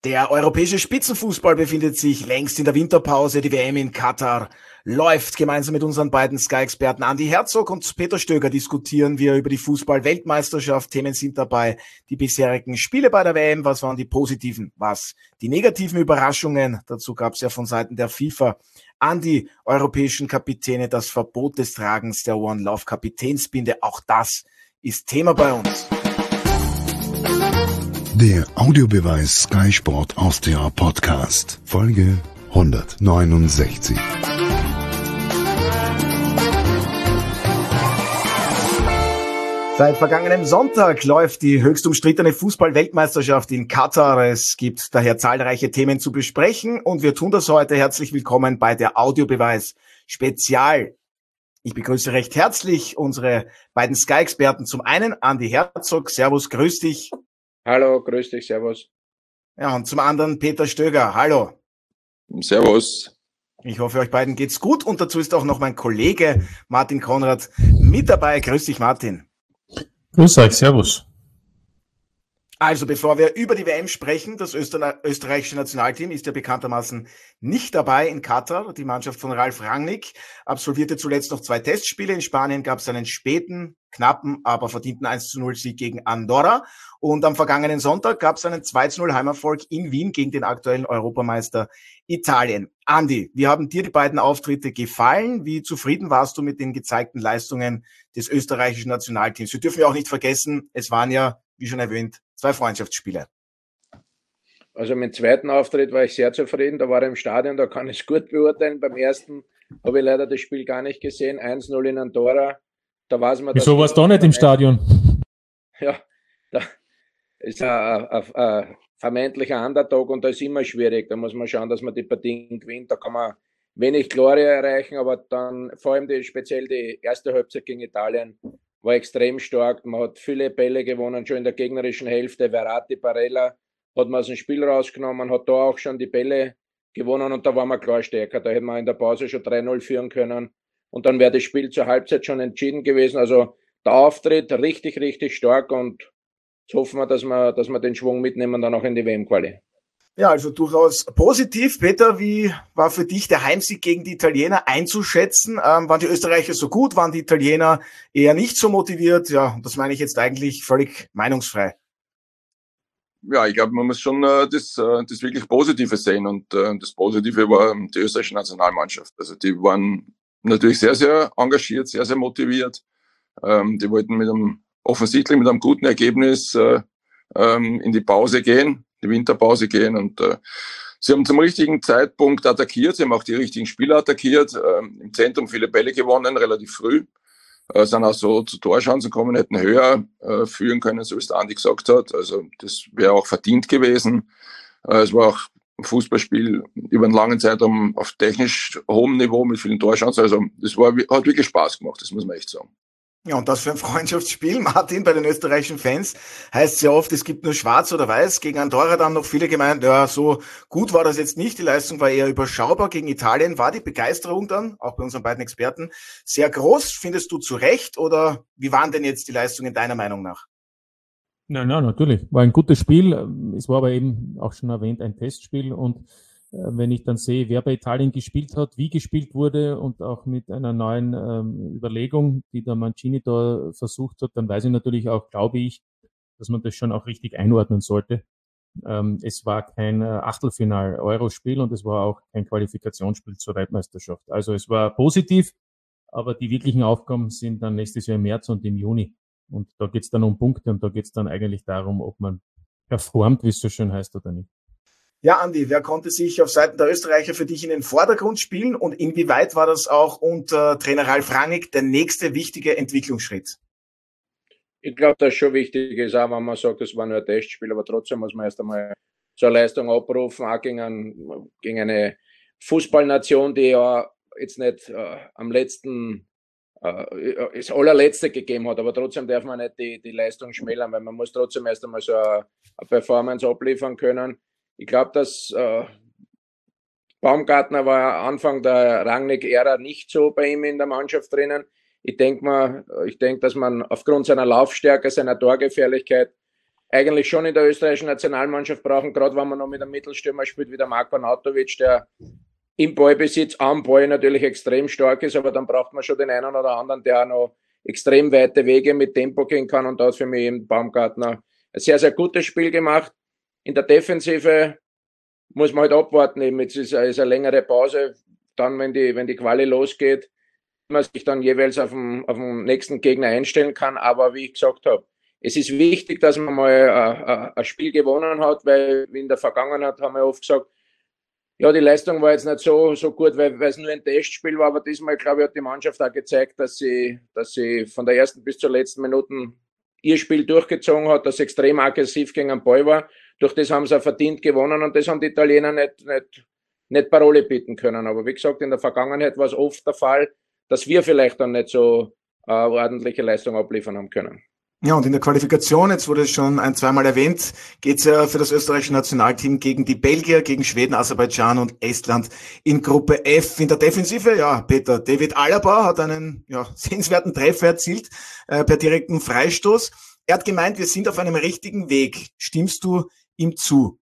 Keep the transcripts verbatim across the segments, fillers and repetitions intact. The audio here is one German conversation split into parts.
Der europäische Spitzenfußball befindet sich längst in der Winterpause. Die W M in Katar läuft. Gemeinsam mit unseren beiden Sky-Experten Andi Herzog und Peter Stöger diskutieren wir über die Fußball-Weltmeisterschaft. Themen sind dabei die bisherigen Spiele bei der W M. Was waren die positiven, was die negativen Überraschungen? Dazu gab es ja von Seiten der FIFA an die europäischen Kapitäne das Verbot des Tragens der One Love Kapitänsbinde. Auch das ist Thema bei uns. Der Audiobeweis Sky Sport Austria Podcast, Folge hundertneunundsechzig. Seit vergangenem Sonntag läuft die höchst umstrittene Fußball-Weltmeisterschaft in Katar. Es gibt daher zahlreiche Themen zu besprechen und wir tun das heute. Herzlich willkommen bei der Audiobeweis Spezial. Ich begrüße recht herzlich unsere beiden Sky-Experten. Zum einen Andi Herzog. Servus, grüß dich. Hallo, grüß dich, servus. Ja, und zum anderen Peter Stöger. Hallo. Servus. Ich hoffe, euch beiden geht's gut und dazu ist auch noch mein Kollege Martin Konrad mit dabei. Grüß dich, Martin. Grüß euch, servus. Also, bevor wir über die W M sprechen, das Öster- österreichische Nationalteam ist ja bekanntermaßen nicht dabei in Katar. Die Mannschaft von Ralf Rangnick absolvierte zuletzt noch zwei Testspiele. In Spanien gab es einen späten, knappen, aber verdienten eins zu null Sieg gegen Andorra. Und am vergangenen Sonntag gab es einen zwei zu null Heimerfolg in Wien gegen den aktuellen Europameister Italien. Andi, wie haben dir die beiden Auftritte gefallen? Wie zufrieden warst du mit den gezeigten Leistungen des österreichischen Nationalteams? Wir dürfen ja auch nicht vergessen, es waren ja, wie schon erwähnt, zwei Freundschaftsspiele. Also mit dem zweiten Auftritt war ich sehr zufrieden. Da war ich im Stadion, da kann ich es gut beurteilen. Beim ersten habe ich leider das Spiel gar nicht gesehen. eins null in Andorra. Da weiß man, Wieso warst du da nicht im Stadion? Ja, da ist ein, ein, ein vermeintlicher Underdog und da ist immer schwierig. Da muss man schauen, dass man die Partien gewinnt. Da kann man wenig Glorie erreichen, aber dann vor allem die, speziell die erste Halbzeit gegen Italien war extrem stark. Man hat viele Bälle gewonnen, schon in der gegnerischen Hälfte. Verratti, Barella hat man aus dem Spiel rausgenommen, hat da auch schon die Bälle gewonnen und da war man klar stärker. Da hätte man in der Pause schon drei null führen können und dann wäre das Spiel zur Halbzeit schon entschieden gewesen. Also der Auftritt richtig, richtig stark und jetzt hoffen wir, dass wir, dass wir den Schwung mitnehmen dann auch in die W M-Quali. Ja, also durchaus positiv. Peter, wie war für dich der Heimsieg gegen die Italiener einzuschätzen? Ähm, waren die Österreicher so gut? Waren die Italiener eher nicht so motiviert? Ja, das meine ich jetzt eigentlich völlig meinungsfrei. Ja, ich glaube, man muss schon äh, das, äh, das wirklich Positive sehen und äh, das Positive war die österreichische Nationalmannschaft. Also die waren natürlich sehr, sehr engagiert, sehr, sehr motiviert. Ähm, die wollten mit einem, offensichtlich mit einem guten Ergebnis äh, ähm, in die Pause gehen, die Winterpause gehen und äh, sie haben zum richtigen Zeitpunkt attackiert, sie haben auch die richtigen Spieler attackiert, äh, im Zentrum viele Bälle gewonnen, relativ früh, äh, sind auch so zu Torchancen gekommen, hätten höher äh, führen können, so wie es der Andi gesagt hat, also das wäre auch verdient gewesen. Äh, es war auch ein Fußballspiel über einen langen Zeitraum auf technisch hohem Niveau mit vielen Torchancen, also das war, hat wirklich Spaß gemacht, das muss man echt sagen. Ja, und das für ein Freundschaftsspiel, Martin, bei den österreichischen Fans heißt sehr oft, es gibt nur schwarz oder weiß. Gegen Andorra dann noch viele gemeint, ja, so gut war das jetzt nicht. Die Leistung war eher überschaubar. Gegen Italien war die Begeisterung dann, auch bei unseren beiden Experten, sehr groß. Findest du zu Recht oder wie waren denn jetzt die Leistungen deiner Meinung nach? Nein, nein, natürlich. War ein gutes Spiel. Es war aber eben auch schon erwähnt ein Testspiel und wenn ich dann sehe, wer bei Italien gespielt hat, wie gespielt wurde und auch mit einer neuen ähm, Überlegung, die der Mancini da versucht hat, dann weiß ich natürlich auch, glaube ich, dass man das schon auch richtig einordnen sollte. Ähm, es war kein Achtelfinal-Euro-Spiel und es war auch kein Qualifikationsspiel zur Weltmeisterschaft. Also es war positiv, aber die wirklichen Aufgaben sind dann nächstes Jahr im März und im Juni. Und da geht es dann um Punkte und da geht es dann eigentlich darum, ob man performt, wie es so schön heißt, oder nicht. Ja, Andi, wer konnte sich auf Seiten der Österreicher für dich in den Vordergrund spielen und inwieweit war das auch unter Trainer Ralf Rangnick der nächste wichtige Entwicklungsschritt? Ich glaube, dass schon wichtig ist, auch wenn man sagt, das war nur ein Testspiel, aber trotzdem muss man erst einmal so eine Leistung abrufen, auch gegen, ein, gegen eine Fußballnation, die ja jetzt nicht äh, am letzten, äh, das allerletzte gegeben hat, aber trotzdem darf man nicht die, die Leistung schmälern, weil man muss trotzdem erst einmal so eine, eine Performance abliefern können. Ich glaube, dass äh, Baumgartner war Anfang der Rangnick-Ära nicht so bei ihm in der Mannschaft drinnen. Ich denke mal, ich denke, dass man aufgrund seiner Laufstärke, seiner Torgefährlichkeit eigentlich schon in der österreichischen Nationalmannschaft brauchen, gerade wenn man noch mit einem Mittelstürmer spielt wie der Marko Arnautovic, der im Ballbesitz am Ball natürlich extrem stark ist, aber dann braucht man schon den einen oder anderen, der auch noch extrem weite Wege mit Tempo gehen kann, und da hat für mich eben Baumgartner ein sehr, sehr gutes Spiel gemacht. In der Defensive muss man halt abwarten, eben jetzt ist, ist eine längere Pause, dann wenn die, wenn die Quali losgeht, man sich dann jeweils auf den, auf den nächsten Gegner einstellen kann, aber wie ich gesagt habe, es ist wichtig, dass man mal ein, ein Spiel gewonnen hat, weil in der Vergangenheit haben wir oft gesagt, ja, die Leistung war jetzt nicht so, so gut, weil, weil es nur ein Testspiel war, aber diesmal, glaube ich, hat die Mannschaft auch gezeigt, dass sie, dass sie von der ersten bis zur letzten Minute ihr Spiel durchgezogen hat, dass sie extrem aggressiv gegen den Ball war. Durch das haben sie auch verdient gewonnen, und das haben die Italiener nicht, nicht, nicht Parole bieten können. Aber wie gesagt, in der Vergangenheit war es oft der Fall, dass wir vielleicht dann nicht so äh, ordentliche Leistung abliefern haben können. Ja, und in der Qualifikation, jetzt wurde es schon ein, zweimal erwähnt, geht's ja für das österreichische Nationalteam gegen die Belgier, gegen Schweden, Aserbaidschan und Estland in Gruppe F. In der Defensive, ja, Peter, David Alaba hat einen ja, sehenswerten Treffer erzielt äh, per direkten Freistoß. Er hat gemeint, wir sind auf einem richtigen Weg. Stimmst du ihm zu?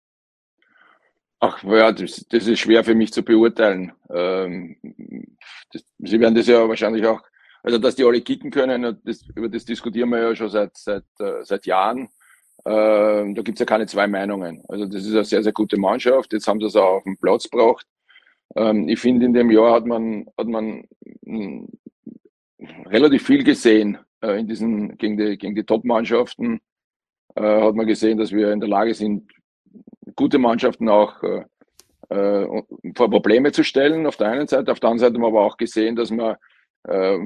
Ach ja, das, das ist schwer für mich zu beurteilen. Ähm, das, Sie werden das ja wahrscheinlich auch, also dass die alle kicken können, das, über das diskutieren wir ja schon seit seit äh, seit Jahren. Ähm, da gibt's ja keine zwei Meinungen. Also das ist eine sehr, sehr gute Mannschaft. Jetzt haben sie es auch auf den Platz gebracht. Ähm, ich finde, in dem Jahr hat man hat man mh, relativ viel gesehen äh, in diesen gegen die gegen die Top-Mannschaften. Äh, hat man gesehen, dass wir in der Lage sind, gute Mannschaften auch äh, äh, vor Probleme zu stellen, auf der einen Seite. Auf der anderen Seite haben wir aber auch gesehen, dass wir äh,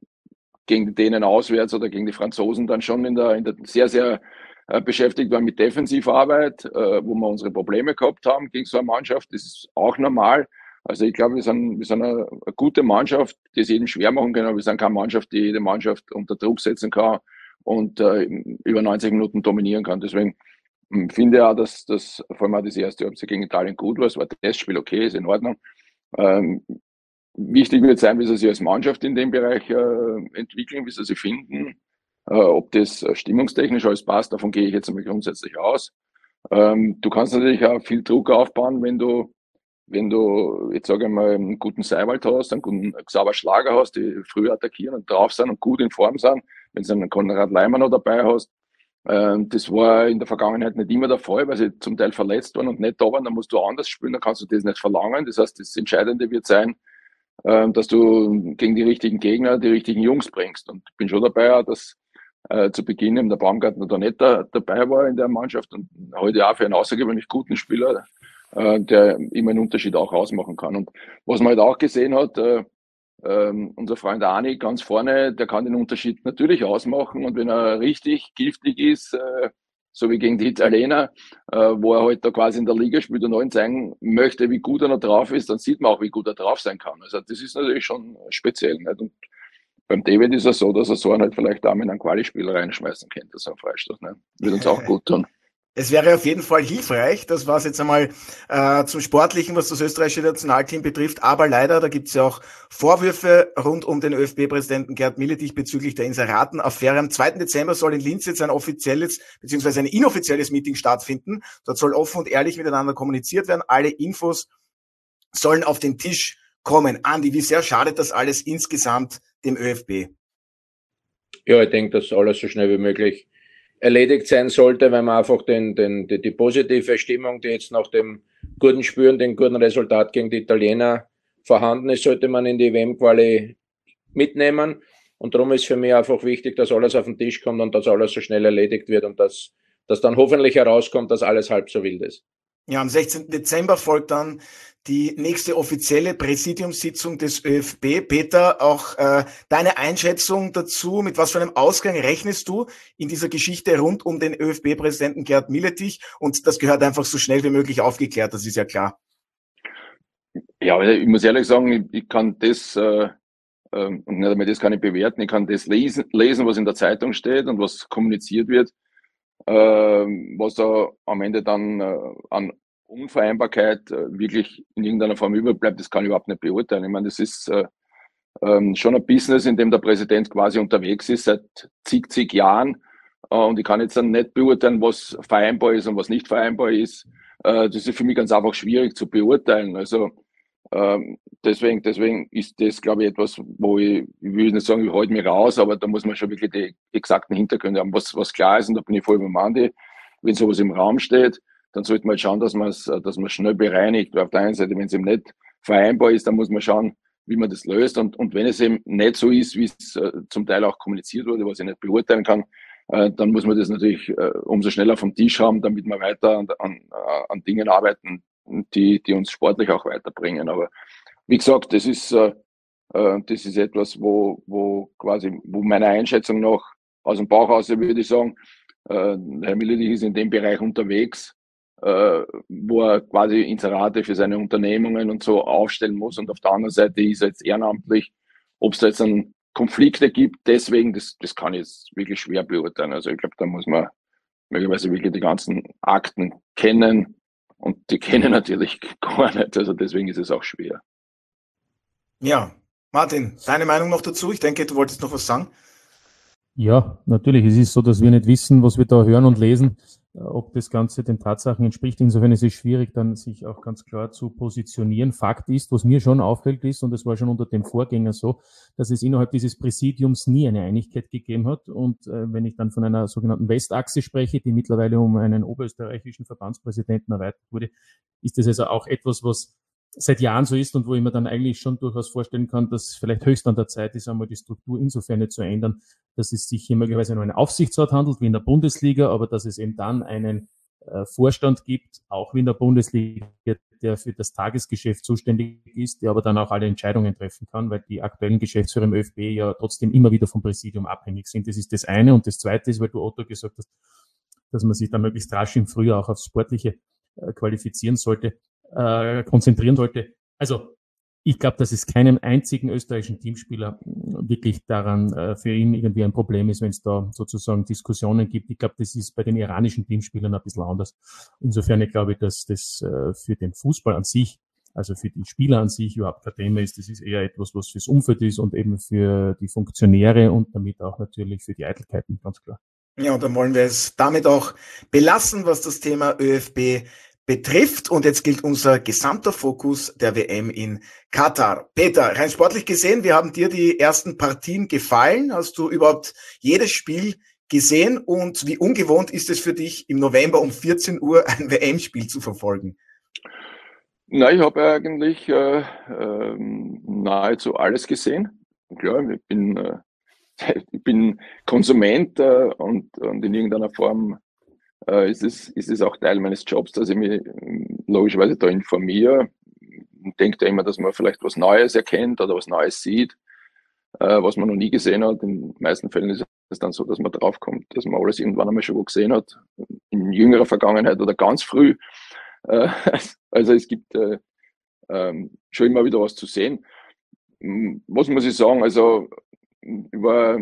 gegen die Dänen auswärts oder gegen die Franzosen dann schon in der, in der sehr, sehr äh, beschäftigt waren mit Defensivarbeit, äh, wo wir unsere Probleme gehabt haben gegen so eine Mannschaft. Das ist auch normal. Also ich glaube, wir sind, wir sind eine, eine gute Mannschaft, die es jedem schwer machen kann, aber wir sind keine Mannschaft, die jede Mannschaft unter Druck setzen kann und äh, über neunzig Minuten dominieren kann. Deswegen finde ich auch, dass das vor allem auch das erste Halbzeit gegen Italien gut war. Es war ein Testspiel, okay, ist in Ordnung. Ähm, wichtig wird sein, wie sie sich als Mannschaft in dem Bereich äh, entwickeln, wie sie sich finden, äh, ob das äh, stimmungstechnisch alles passt. Davon gehe ich jetzt einmal grundsätzlich aus. Ähm, du kannst natürlich auch viel Druck aufbauen, wenn du, wenn du, jetzt sage ich mal, einen guten Seiwald hast, einen guten Xaver Schlager hast, die früh attackieren und drauf sind und gut in Form sind. Wenn du einen Konrad Leimer noch dabei hast, das war in der Vergangenheit nicht immer der Fall, weil sie zum Teil verletzt waren und nicht da waren. Dann musst du anders spielen, dann kannst du das nicht verlangen. Das heißt, das Entscheidende wird sein, dass du gegen die richtigen Gegner die richtigen Jungs bringst. Und ich bin schon dabei, dass äh, zu Beginn eben der Baumgartner da nicht da, dabei war in der Mannschaft und heute auch für einen außergewöhnlich guten Spieler, äh, der immer einen Unterschied auch ausmachen kann. Und was man halt auch gesehen hat, äh, Ähm, unser Freund Ani ganz vorne, der kann den Unterschied natürlich ausmachen, und wenn er richtig giftig ist, äh, so wie gegen die Italiener, äh, wo er halt da quasi in der Liga spielt und allen zeigen möchte, wie gut er noch drauf ist, dann sieht man auch, wie gut er drauf sein kann. Also das ist natürlich schon speziell. Nicht? Und beim David ist es so, dass er so einen halt vielleicht auch mit einem Quali-Spiel reinschmeißen könnte, so ein Freistoß. Nicht? Würde uns auch gut tun. Es wäre auf jeden Fall hilfreich, das war es jetzt einmal äh, zum Sportlichen, was das österreichische Nationalteam betrifft, aber leider, da gibt es ja auch Vorwürfe rund um den ÖFB-Präsidenten Gerd Milletich bezüglich der Inseraten-Affäre. Am zweiten Dezember soll in Linz jetzt ein offizielles bzw. ein inoffizielles Meeting stattfinden. Dort soll offen und ehrlich miteinander kommuniziert werden. Alle Infos sollen auf den Tisch kommen. Andi, wie sehr schadet das alles insgesamt dem ÖFB? Ja, ich denke, dass alles so schnell wie möglich erledigt sein sollte, weil man einfach den, den, die, die positive Stimmung, die jetzt nach dem guten Spüren, dem guten Resultat gegen die Italiener vorhanden ist, sollte man in die W M-Quali mitnehmen. Und darum ist für mich einfach wichtig, dass alles auf den Tisch kommt und dass alles so schnell erledigt wird und dass, dass dann hoffentlich herauskommt, dass alles halb so wild ist. Ja, am sechzehnten Dezember folgt dann die nächste offizielle Präsidiumssitzung des ÖFB. Peter, auch äh, deine Einschätzung dazu, mit was für einem Ausgang rechnest du in dieser Geschichte rund um den ÖFB-Präsidenten Gerd Milletich? Und das gehört einfach so schnell wie möglich aufgeklärt, das ist ja klar. Ja, ich muss ehrlich sagen, ich, ich kann das, äh, äh, und nicht einmal das kann ich bewerten, ich kann das lesen, lesen, was in der Zeitung steht und was kommuniziert wird. Äh, was da am Ende dann äh, an Unvereinbarkeit äh, wirklich in irgendeiner Form überbleibt, das kann ich überhaupt nicht beurteilen. Ich meine, das ist äh, ähm, schon ein Business, in dem der Präsident quasi unterwegs ist seit zig, zig Jahren und ich kann jetzt dann nicht beurteilen, was vereinbar ist und was nicht vereinbar ist. Äh, das ist für mich ganz einfach schwierig zu beurteilen. Also ähm, deswegen, deswegen ist das, glaube ich, etwas, wo ich, ich will nicht sagen, ich halte mich raus, aber da muss man schon wirklich die exakten Hintergründe haben, was, was klar ist, und da bin ich voll beim Andi. Wenn sowas im Raum steht, dann sollte man halt schauen, dass man es, dass man schnell bereinigt. Weil auf der einen Seite, wenn es eben nicht vereinbar ist, dann muss man schauen, wie man das löst. Und, und wenn es eben nicht so ist, wie es äh, zum Teil auch kommuniziert wurde, was ich nicht beurteilen kann, äh, dann muss man das natürlich äh, umso schneller vom Tisch haben, damit wir weiter an, an, an Dingen arbeiten, die, die uns sportlich auch weiterbringen. Aber wie gesagt, das ist, äh, äh, das ist etwas, wo, wo quasi, wo meiner Einschätzung nach aus dem Bauch raus, würde ich sagen, äh, Herr Militich ist in dem Bereich unterwegs, äh, wo er quasi Inserate für seine Unternehmungen und so aufstellen muss. Und auf der anderen Seite ist er jetzt ehrenamtlich. Ob es da jetzt einen Konflikte gibt, deswegen, das, das kann ich jetzt wirklich schwer beurteilen. Also ich glaube, da muss man möglicherweise wirklich die ganzen Akten kennen. Und die kennen natürlich gar nicht. Also deswegen ist es auch schwer. Ja, Martin, deine Meinung noch dazu? Ich denke, du wolltest noch was sagen. Ja, natürlich. Es ist so, dass wir nicht wissen, was wir da hören und lesen, ob das Ganze den Tatsachen entspricht. Insofern ist es schwierig, dann sich auch ganz klar zu positionieren. Fakt ist, was mir schon auffällt ist, und das war schon unter dem Vorgänger so, dass es innerhalb dieses Präsidiums nie eine Einigkeit gegeben hat. Und äh, wenn ich dann von einer sogenannten Westachse spreche, die mittlerweile um einen oberösterreichischen Verbandspräsidenten erweitert wurde, ist das also auch etwas, was seit Jahren so ist und wo ich mir dann eigentlich schon durchaus vorstellen kann, dass vielleicht höchst an der Zeit ist, einmal die Struktur insofern nicht zu ändern, dass es sich hier möglicherweise nur einen Aufsichtsrat handelt, wie in der Bundesliga, aber dass es eben dann einen äh, Vorstand gibt, auch wie in der Bundesliga, der für das Tagesgeschäft zuständig ist, der aber dann auch alle Entscheidungen treffen kann, weil die aktuellen Geschäftsführer im ÖFB ja trotzdem immer wieder vom Präsidium abhängig sind. Das ist das eine. Und das zweite ist, weil du Otto gesagt hast, dass man sich da möglichst rasch im Frühjahr auch aufs Sportliche äh, qualifizieren sollte, äh, konzentrieren sollte. Also ich glaube, dass es keinem einzigen österreichischen Teamspieler wirklich daran äh, für ihn irgendwie ein Problem ist, wenn es da sozusagen Diskussionen gibt. Ich glaube, das ist bei den iranischen Teamspielern ein bisschen anders. Insofern ich glaube, dass das äh, für den Fußball an sich, also für die Spieler an sich überhaupt kein Thema ist. Das ist eher etwas, was fürs Umfeld ist und eben für die Funktionäre und damit auch natürlich für die Eitelkeiten, ganz klar. Ja, und dann wollen wir es damit auch belassen, was das Thema ÖFB betrifft. Und jetzt gilt unser gesamter Fokus der W M in Katar. Peter, rein sportlich gesehen, wie haben dir die ersten Partien gefallen? Hast du überhaupt jedes Spiel gesehen? Und wie ungewohnt ist es für dich, im November um vierzehn Uhr ein W M-Spiel zu verfolgen? Na, ich habe eigentlich äh, äh, nahezu alles gesehen. Klar, ich bin, äh, ich bin Konsument äh, und, und in irgendeiner Form äh, ist, es, ist es auch Teil meines Jobs, dass ich mich logischerweise da informiere. Ich denke da immer, dass man vielleicht was Neues erkennt oder was Neues sieht, äh, was man noch nie gesehen hat. In den meisten Fällen ist es dann so, dass man draufkommt, dass man alles irgendwann einmal schon wo gesehen hat, in jüngerer Vergangenheit oder ganz früh. Äh, also es gibt äh, äh, schon immer wieder was zu sehen. Was muss ich sagen? Also ich war,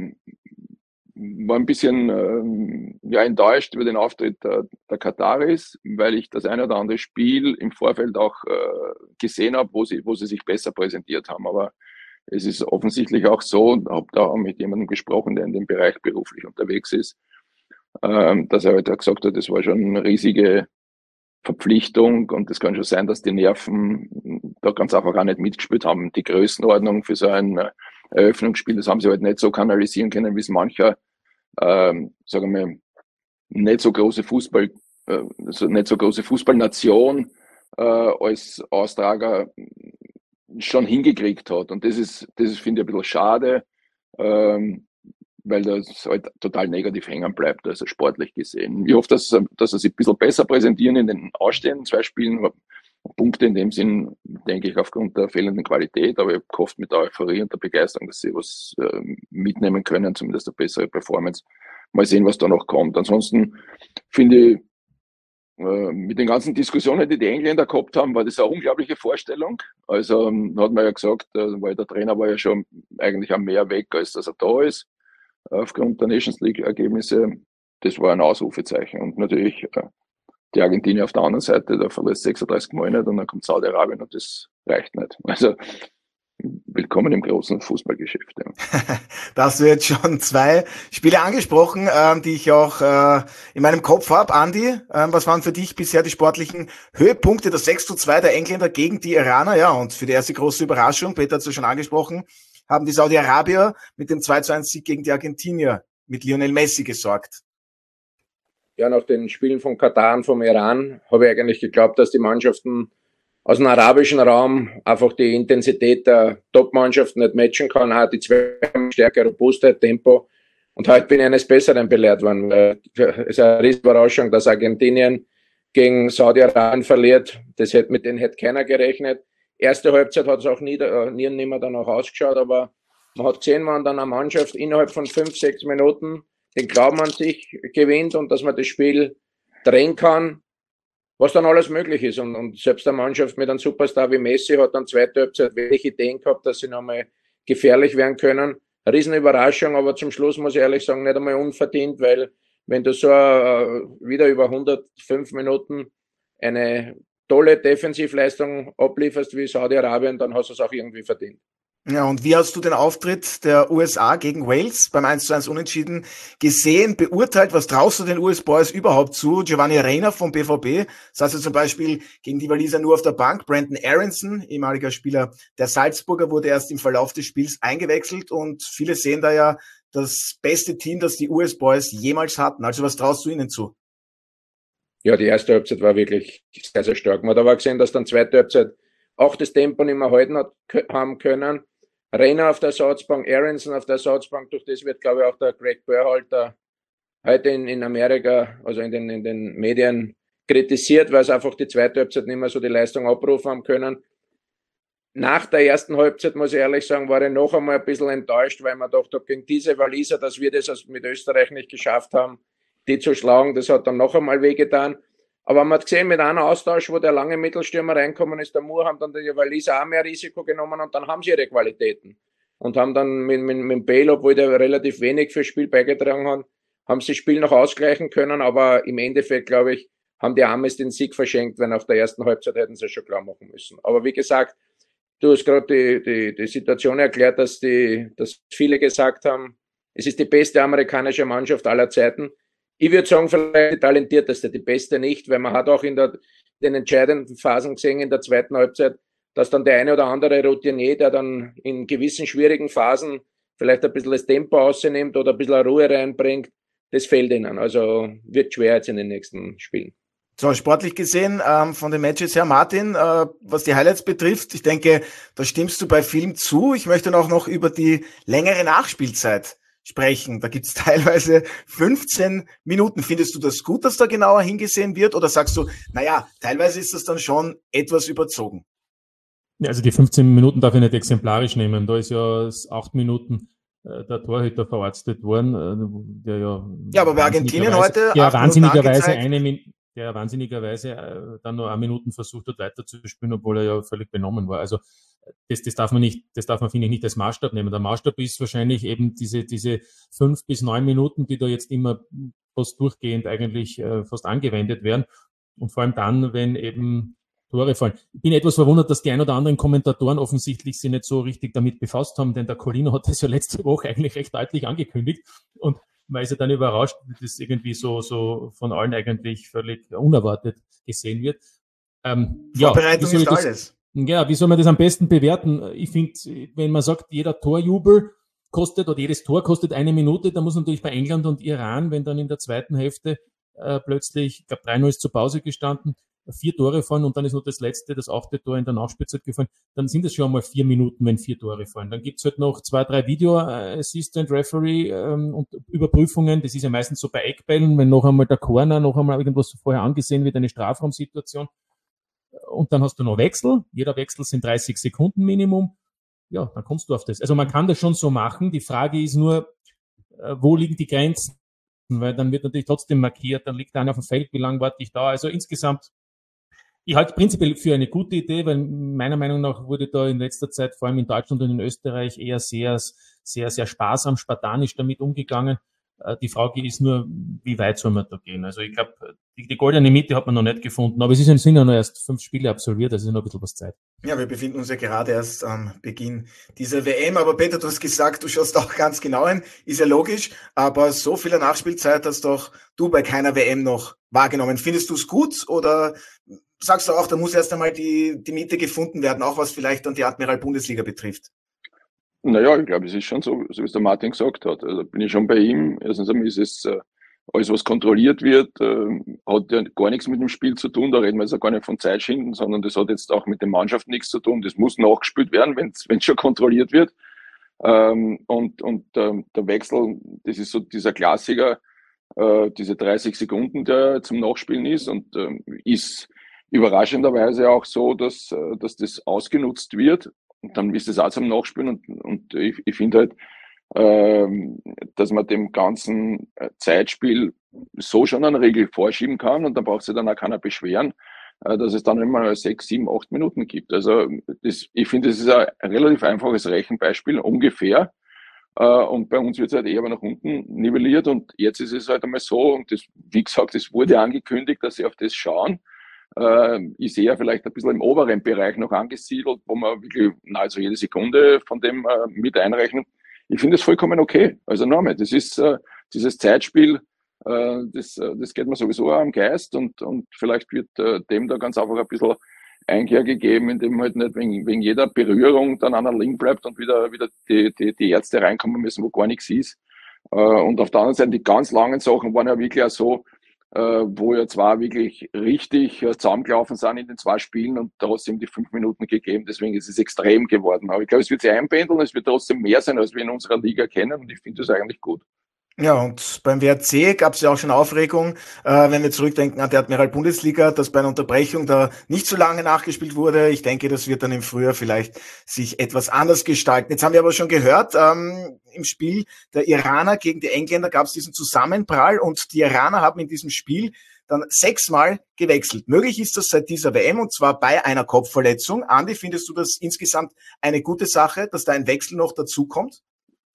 war ein bisschen ähm, ja, enttäuscht über den Auftritt der, der Kataris, weil ich das eine oder andere Spiel im Vorfeld auch äh, gesehen habe, wo sie, wo sie sich besser präsentiert haben. Aber es ist offensichtlich auch so, und habe da auch mit jemandem gesprochen, der in dem Bereich beruflich unterwegs ist, ähm, dass er heute halt gesagt hat, das war schon eine riesige Verpflichtung und es kann schon sein, dass die Nerven da ganz einfach auch nicht mitgespielt haben. Die Größenordnung für so ein Eröffnungsspiel, das haben sie halt nicht so kanalisieren können, wie es mancher, ähm, sagen wir, nicht so große Fußball, äh, nicht so große Fußballnation äh, als Austrager schon hingekriegt hat. Und das ist, das ist, finde ich, ein bisschen schade, ähm, weil das halt total negativ hängen bleibt, also sportlich gesehen. Ich hoffe, dass, dass sie sich ein bisschen besser präsentieren in den ausstehenden zwei Spielen. Punkte in dem Sinn, denke ich, aufgrund der fehlenden Qualität, aber ich habe gehofft mit der Euphorie und der Begeisterung, dass sie was äh, mitnehmen können, zumindest eine bessere Performance. Mal sehen, was da noch kommt. Ansonsten finde ich, äh, mit den ganzen Diskussionen, die die Engländer gehabt haben, war das eine unglaubliche Vorstellung. Also ähm, hat man ja gesagt, äh, weil der Trainer war ja schon eigentlich am mehr weg, als dass er da ist, aufgrund der Nations League-Ergebnisse. Das war ein Ausrufezeichen. Und natürlich äh, die Argentinier auf der anderen Seite, da verlässt sechsunddreißig Mal nicht und dann kommt Saudi-Arabien und das reicht nicht. Also willkommen im großen Fußballgeschäft. Ja. Da hast du jetzt schon zwei Spiele angesprochen, ähm, die ich auch äh, in meinem Kopf habe. Andi, ähm, was waren für dich bisher die sportlichen Höhepunkte? Das sechs zu zwei der Engländer gegen die Iraner, ja, und für die erste große Überraschung, Peter hat es ja schon angesprochen, haben die Saudi-Arabier mit dem zwei zu eins Sieg gegen die Argentinier mit Lionel Messi gesorgt. Ja, nach den Spielen von Katar und vom Iran habe ich eigentlich geglaubt, dass die Mannschaften aus dem arabischen Raum einfach die Intensität der Top-Mannschaften nicht matchen kann. Auch die zwei Stärke, Robustheit, Tempo. Und heute bin ich eines Besseren belehrt worden. Es ist eine riesige Überraschung, dass Argentinien gegen Saudi-Arabien verliert. Das hätte, mit denen hätte keiner gerechnet. Erste Halbzeit hat es auch nie, nie und nimmer danach ausgeschaut, aber man hat gesehen, wenn dann eine Mannschaft innerhalb von fünf, sechs Minuten den Glauben an sich gewinnt und dass man das Spiel drehen kann, was dann alles möglich ist. Und, und selbst eine Mannschaft mit einem Superstar wie Messi hat dann zweite Halbzeit wenig Ideen gehabt, dass sie nochmal gefährlich werden können. Eine Riesenüberraschung, aber zum Schluss muss ich ehrlich sagen, nicht einmal unverdient, weil wenn du so uh, wieder über hundertfünf Minuten eine tolle Defensivleistung ablieferst wie Saudi-Arabien, dann hast du es auch irgendwie verdient. Ja, und wie hast du den Auftritt der U S A gegen Wales beim eins zu eins Unentschieden gesehen, beurteilt? Was traust du den U S Boys überhaupt zu? Giovanni Reina vom B V B saß ja zum Beispiel gegen die Waliser nur auf der Bank. Brandon Aronson, ehemaliger Spieler der Salzburger, wurde erst im Verlauf des Spiels eingewechselt und viele sehen da ja das beste Team, das die U S Boys jemals hatten. Also was traust du ihnen zu? Ja, die erste Halbzeit war wirklich sehr, sehr stark. Man hat aber gesehen, dass dann zweite Halbzeit auch das Tempo nicht mehr halten hat, haben können. Reina auf der Ersatzbank, Aronson auf der Ersatzbank, durch das wird, glaube ich, auch der Greg Berhalter heute in, in Amerika, also in den, in den Medien kritisiert, weil sie einfach die zweite Halbzeit nicht mehr so die Leistung abrufen haben können. Nach der ersten Halbzeit, muss ich ehrlich sagen, war ich noch einmal ein bisschen enttäuscht, weil man dachte, gegen diese Waliser, dass wir das mit Österreich nicht geschafft haben, die zu schlagen, das hat dann noch einmal wehgetan. Aber man hat gesehen, mit einem Austausch, wo der lange Mittelstürmer reinkommen ist, der Moore, haben dann die Waliser auch mehr Risiko genommen und dann haben sie ihre Qualitäten. Und haben dann mit, mit, mit Bale, obwohl der relativ wenig fürs Spiel beigetragen hat, haben sie das Spiel noch ausgleichen können, aber im Endeffekt, glaube ich, haben die Amis den Sieg verschenkt, weil nach der ersten Halbzeit hätten sie es schon klar machen müssen. Aber wie gesagt, du hast gerade die, die, die Situation erklärt, dass, die, dass viele gesagt haben, es ist die beste amerikanische Mannschaft aller Zeiten. Ich würde sagen, vielleicht die talentierteste, die beste nicht, weil man hat auch in der, den entscheidenden Phasen gesehen, in der zweiten Halbzeit, dass dann der eine oder andere Routinier, der dann in gewissen schwierigen Phasen vielleicht ein bisschen das Tempo rausnimmt oder ein bisschen Ruhe reinbringt, das fehlt ihnen. Also wird schwer jetzt in den nächsten Spielen. So, sportlich gesehen, ähm, von den Matches her, Martin, äh, was die Highlights betrifft, ich denke, da stimmst du bei Film zu. Ich möchte auch noch über die längere Nachspielzeit sprechen. Da gibt's teilweise fünfzehn Minuten. Findest du das gut, dass da genauer hingesehen wird? Oder sagst du, naja, teilweise ist das dann schon etwas überzogen? Ja, also die fünfzehn Minuten darf ich nicht exemplarisch nehmen. Da ist ja acht Minuten äh, der Torhüter verarztet worden. Äh, der ja, ja, aber bei Argentinien heute ja, wahnsinnigerweise eine Minute, der wahnsinnigerweise äh, dann nur eine Minuten versucht hat weiterzuspielen, obwohl er ja völlig benommen war. Also Das, das darf man nicht, das darf man, finde ich, nicht als Maßstab nehmen. Der Maßstab ist wahrscheinlich eben diese, diese fünf bis neun Minuten, die da jetzt immer fast durchgehend eigentlich äh, fast angewendet werden. Und vor allem dann, wenn eben Tore fallen. Ich bin etwas verwundert, dass die ein oder anderen Kommentatoren offensichtlich sich nicht so richtig damit befasst haben, denn der Colino hat das ja letzte Woche eigentlich recht deutlich angekündigt. Und man ist ja dann überrascht, wie das irgendwie so, so von allen eigentlich völlig unerwartet gesehen wird. Ähm, Vorbereitung ja, ist alles. Ja, wie soll man das am besten bewerten? Ich finde, wenn man sagt, jeder Torjubel kostet oder jedes Tor kostet eine Minute, dann muss natürlich bei England und Iran, wenn dann in der zweiten Hälfte äh, plötzlich, ich glaube drei null ist zur Pause gestanden, vier Tore fallen und dann ist nur das letzte, das achte Tor in der Nachspielzeit gefallen, dann sind es schon einmal vier Minuten, wenn vier Tore fallen. Dann gibt's halt noch zwei, drei Video-Assistant-Referee ähm, und Überprüfungen. Das ist ja meistens so bei Eckbällen, wenn noch einmal der Corner, noch einmal irgendwas vorher angesehen wird, eine Strafraumsituation. Und dann hast du noch Wechsel. Jeder Wechsel sind dreißig Sekunden Minimum. Ja, dann kommst du auf das. Also man kann das schon so machen. Die Frage ist nur, wo liegen die Grenzen? Weil dann wird natürlich trotzdem markiert, dann liegt einer auf dem Feld, wie lange warte ich da? Also insgesamt, ich halte prinzipiell für eine gute Idee, weil meiner Meinung nach wurde da in letzter Zeit, vor allem in Deutschland und in Österreich, eher sehr, sehr, sehr sparsam, spartanisch damit umgegangen. Die Frage ist nur, wie weit soll man da gehen? Also ich glaube, die, die goldene Mitte hat man noch nicht gefunden, aber es ist, sind ja noch erst fünf Spiele absolviert, also ist noch ein bisschen was Zeit. Ja, wir befinden uns ja gerade erst am Beginn dieser W M, aber Peter, du hast gesagt, du schaust auch ganz genau hin, ist ja logisch, aber so viel Nachspielzeit hast doch du bei keiner W M noch wahrgenommen. Findest du es gut oder sagst du auch, da muss erst einmal die, die Mitte gefunden werden, auch was vielleicht dann die Admiral-Bundesliga betrifft? Naja, ich glaube, es ist schon so, so wie es der Martin gesagt hat. Also bin ich schon bei ihm. Erstens einmal ist es äh, alles, was kontrolliert wird, äh, hat ja gar nichts mit dem Spiel zu tun. Da reden wir jetzt auch gar nicht von Zeitschinden, sondern das hat jetzt auch mit der Mannschaft nichts zu tun. Das muss nachgespielt werden, wenn es schon kontrolliert wird. Ähm, und und ähm, der Wechsel, das ist so dieser Klassiker, äh, diese dreißig Sekunden, der zum Nachspielen ist und äh, ist überraschenderweise auch so, dass, äh, dass das ausgenutzt wird. Und dann ist es auch zum Nachspielen und, und ich, ich finde halt, ähm, dass man dem ganzen Zeitspiel so schon eine Regel vorschieben kann und dann braucht sich dann auch keiner beschweren, äh, dass es dann immer sechs, sieben, acht Minuten gibt. Also das, ich finde, das ist ein relativ einfaches Rechenbeispiel, ungefähr. Äh, und bei uns wird es halt eher nach unten nivelliert und jetzt ist es halt einmal so, und das, wie gesagt, es wurde angekündigt, dass sie auf das schauen. Ich sehe ja vielleicht ein bisschen im oberen Bereich noch angesiedelt, wo man wirklich nahezu jede Sekunde von dem äh, mit einrechnen. Ich finde es vollkommen okay. Also nochmal, das ist äh, dieses Zeitspiel, äh, das, das geht mir sowieso auch am Geist und, und vielleicht wird äh, dem da ganz einfach ein bisschen Einkehr gegeben, indem halt nicht wegen, wegen jeder Berührung dann einer liegen bleibt und wieder, wieder die, die, die Ärzte reinkommen müssen, wo gar nichts ist. Äh, und auf der anderen Seite, die ganz langen Sachen waren ja wirklich auch so, Uh, wo ja zwei wirklich richtig uh, zusammengelaufen sind in den zwei Spielen und da hat es ihm die fünf Minuten gegeben, deswegen ist es extrem geworden. Aber ich glaube, es wird sich einpendeln, es wird trotzdem mehr sein, als wir in unserer Liga kennen und ich finde das eigentlich gut. Ja, und beim W R C gab es ja auch schon Aufregung, äh, wenn wir zurückdenken an die Admiral-Bundesliga, dass bei einer Unterbrechung da nicht so lange nachgespielt wurde. Ich denke, das wird dann im Frühjahr vielleicht sich etwas anders gestalten. Jetzt haben wir aber schon gehört, ähm, im Spiel der Iraner gegen die Engländer gab es diesen Zusammenprall und die Iraner haben in diesem Spiel dann sechsmal gewechselt. Möglich ist das seit dieser W M und zwar bei einer Kopfverletzung. Andi, findest du das insgesamt eine gute Sache, dass da ein Wechsel noch dazu kommt?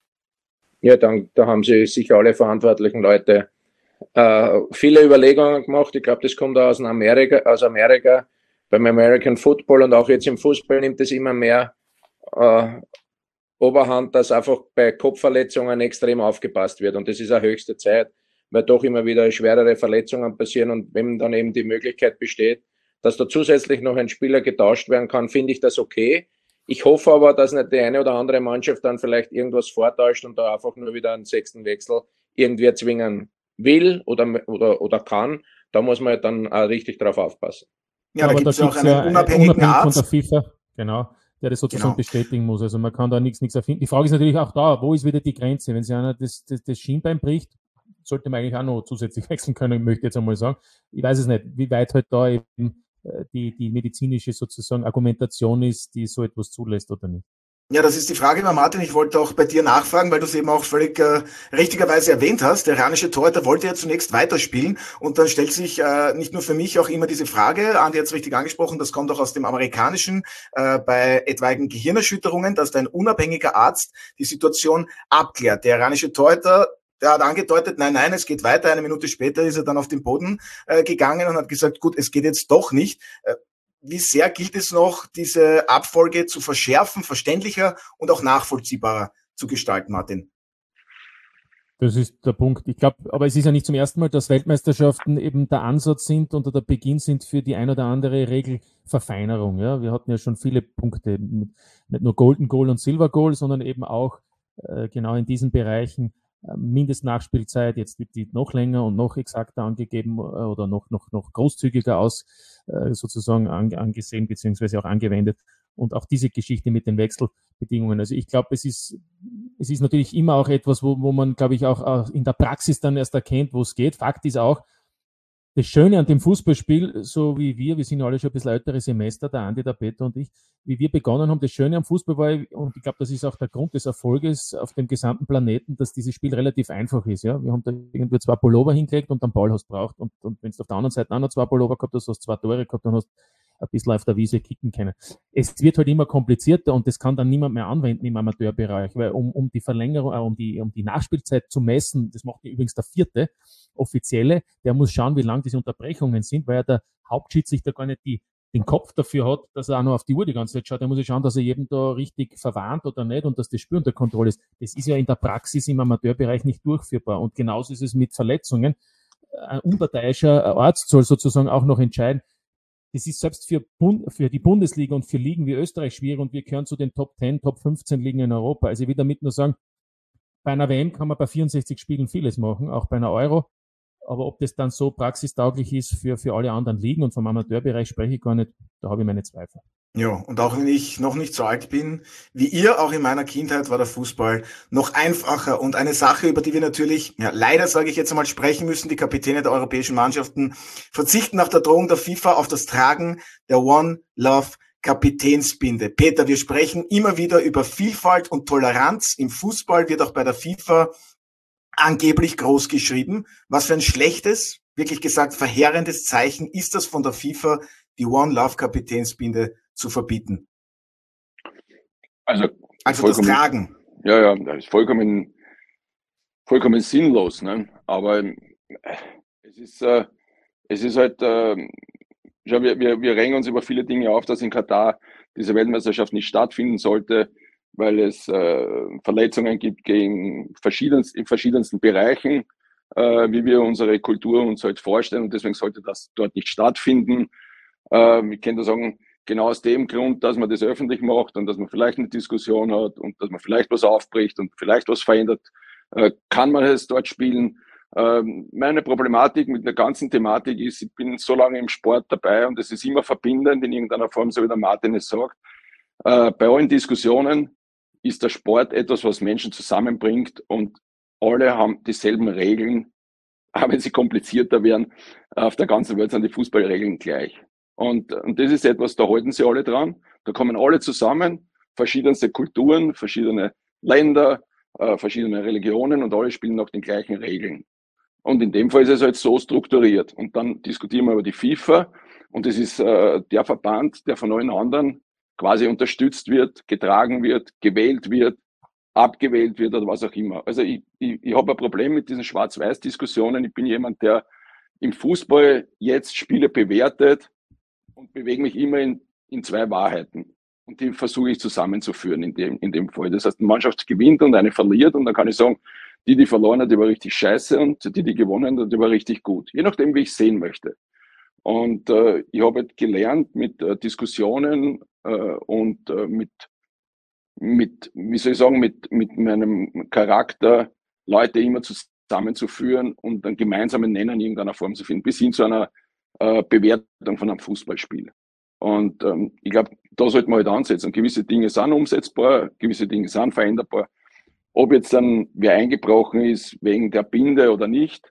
Ja, dann, da haben sich sicher alle verantwortlichen Leute äh, viele Überlegungen gemacht. Ich glaube, das kommt aus Amerika, aus Amerika. Beim American Football und auch jetzt im Fußball nimmt es immer mehr äh, Oberhand, dass einfach bei Kopfverletzungen extrem aufgepasst wird. Und das ist auch höchste Zeit, weil doch immer wieder schwerere Verletzungen passieren. Und wenn dann eben die Möglichkeit besteht, dass da zusätzlich noch ein Spieler getauscht werden kann, finde ich das okay. Ich hoffe aber, dass nicht die eine oder andere Mannschaft dann vielleicht irgendwas vortäuscht und da einfach nur wieder einen sechsten Wechsel irgendwie erzwingen will oder, oder, oder kann. Da muss man dann auch richtig drauf aufpassen. Ja, da aber gibt es da auch einen ja unabhängigen unabhängig Arzt. Von der FIFA, genau, der das sozusagen Genau. bestätigen muss. Also man kann da nichts, nichts erfinden. Die Frage ist natürlich auch da, wo ist wieder die Grenze? Wenn sich einer das, das, das Schienbein bricht, sollte man eigentlich auch noch zusätzlich wechseln können, möchte ich jetzt einmal sagen. Ich weiß es nicht, wie weit halt da eben die, die medizinische sozusagen Argumentation ist, die so etwas zulässt oder nicht. Ja, das ist die Frage, Martin. Ich wollte auch bei dir nachfragen, weil du es eben auch völlig äh, richtigerweise erwähnt hast. Der iranische Torhüter wollte ja zunächst weiterspielen und dann stellt sich äh, nicht nur für mich auch immer diese Frage, Andi hat es richtig angesprochen, das kommt auch aus dem Amerikanischen, äh, bei etwaigen Gehirnerschütterungen, dass da ein unabhängiger Arzt die Situation abklärt. Der iranische Torhüter, der hat angedeutet, nein, nein, es geht weiter. Eine Minute später ist er dann auf den Boden äh, gegangen und hat gesagt, gut, es geht jetzt doch nicht. Äh, Wie sehr gilt es noch, diese Abfolge zu verschärfen, verständlicher und auch nachvollziehbarer zu gestalten, Martin? Das ist der Punkt. Ich glaube, aber es ist ja nicht zum ersten Mal, dass Weltmeisterschaften eben der Ansatz sind oder der Beginn sind für die ein oder andere Regelverfeinerung. Ja, wir hatten ja schon viele Punkte, nicht nur Golden Goal und Silver Goal, sondern eben auch äh, genau in diesen Bereichen Mindestnachspielzeit, jetzt wird die noch länger und noch exakter angegeben oder noch, noch, noch großzügiger aus, äh, sozusagen an, angesehen beziehungsweise auch angewendet. Und auch diese Geschichte mit den Wechselbedingungen. Also ich glaube, es ist, es ist natürlich immer auch etwas, wo, wo man, glaube ich, auch, auch in der Praxis dann erst erkennt, wo es geht. Fakt ist auch, das Schöne an dem Fußballspiel, so wie wir, wir sind ja alle schon ein bisschen ältere Semester, der Andi, der Peter und ich, wie wir begonnen haben, das Schöne am Fußball war, und ich glaube, das ist auch der Grund des Erfolges auf dem gesamten Planeten, dass dieses Spiel relativ einfach ist. Ja, wir haben da irgendwie zwei Pullover hingelegt und einen Ball hast braucht und, und wenn du auf der anderen Seite auch noch zwei Pullover gehabt hast, hast zwei Tore gehabt, dann hast ein bisschen auf der Wiese kicken können. Es wird halt immer komplizierter und das kann dann niemand mehr anwenden im Amateurbereich, weil um, um die Verlängerung, äh, um die, um die Nachspielzeit zu messen, das macht ja übrigens der vierte Offizielle, der muss schauen, wie lang diese Unterbrechungen sind, weil ja der Hauptschiedsrichter gar nicht die den Kopf dafür hat, dass er auch noch auf die Uhr die ganze Zeit schaut. Er muss ja schauen, dass er jedem da richtig verwarnt oder nicht und dass das Spiel unter Kontrolle ist. Das ist ja in der Praxis im Amateurbereich nicht durchführbar. Und genauso ist es mit Verletzungen. Ein unparteiischer Arzt soll sozusagen auch noch entscheiden. Das ist selbst für, Bund, für die Bundesliga und für Ligen wie Österreich schwierig und wir gehören zu den Top zehn, Top fünfzehn Ligen in Europa. Also ich will damit nur sagen, bei einer W M kann man bei vierundsechzig Spielen vieles machen, auch bei einer Euro. Aber ob das dann so praxistauglich ist für, für alle anderen Ligen und vom Amateurbereich spreche ich gar nicht, da habe ich meine Zweifel. Ja, und auch wenn ich noch nicht so alt bin wie ihr, auch in meiner Kindheit war der Fußball noch einfacher und eine Sache, über die wir natürlich, ja, leider sage ich jetzt einmal, sprechen müssen. Die Kapitäne der europäischen Mannschaften verzichten nach der Drohung der FIFA auf das Tragen der One Love Kapitänsbinde. Peter, wir sprechen immer wieder über Vielfalt und Toleranz. Im Fußball wird auch bei der FIFA angeblich groß geschrieben. Was für ein schlechtes, wirklich gesagt verheerendes Zeichen ist das von der FIFA, die One Love Kapitänsbinde zu verbieten? Also, also das Tragen. Ja, ja, das ist vollkommen, vollkommen sinnlos. Ne? Aber äh, es ist, äh, es ist halt, äh, ja, wir, wir, wir regen uns über viele Dinge auf, dass in Katar diese Weltmeisterschaft nicht stattfinden sollte, weil es äh, Verletzungen gibt gegen verschiedenst, in verschiedensten Bereichen, äh, wie wir unsere Kultur uns halt vorstellen. Und deswegen sollte das dort nicht stattfinden. Äh, ich kann da sagen, genau aus dem Grund, dass man das öffentlich macht und dass man vielleicht eine Diskussion hat und dass man vielleicht was aufbricht und vielleicht was verändert, äh, kann man es dort spielen. Äh, meine Problematik mit der ganzen Thematik ist, ich bin so lange im Sport dabei und es ist immer verbindend in irgendeiner Form, so wie der Martin es sagt. Äh, bei allen Diskussionen ist der Sport etwas, was Menschen zusammenbringt und alle haben dieselben Regeln, auch wenn sie komplizierter werden. Auf der ganzen Welt sind die Fußballregeln gleich. Und, und das ist etwas, da halten sie alle dran. Da kommen alle zusammen, verschiedenste Kulturen, verschiedene Länder, äh, verschiedene Religionen und alle spielen nach den gleichen Regeln. Und in dem Fall ist es halt so strukturiert. Und dann diskutieren wir über die FIFA und das ist äh, der Verband, der von allen anderen quasi unterstützt wird, getragen wird, gewählt wird, abgewählt wird oder was auch immer. Also ich, ich, ich habe ein Problem mit diesen Schwarz-Weiß-Diskussionen. Ich bin jemand, der im Fußball jetzt Spiele bewertet und bewege mich immer in, in zwei Wahrheiten. Und die versuche ich zusammenzuführen in dem, in dem Fall. Das heißt, eine Mannschaft gewinnt und eine verliert und dann kann ich sagen, die, die verloren hat, die war richtig scheiße und die, die gewonnen hat, die war richtig gut. Je nachdem, wie ich sehen möchte. Und äh, ich habe halt gelernt, mit äh, Diskussionen äh, und äh, mit, mit, wie soll ich sagen, mit, mit meinem Charakter Leute immer zusammenzuführen und einen gemeinsamen Nenner in irgendeiner Form zu finden, bis hin zu einer äh, Bewertung von einem Fußballspiel. Und ähm, ich glaube, da sollte man halt ansetzen. Gewisse Dinge sind umsetzbar, gewisse Dinge sind veränderbar. Ob jetzt dann wer eingebrochen ist wegen der Binde oder nicht,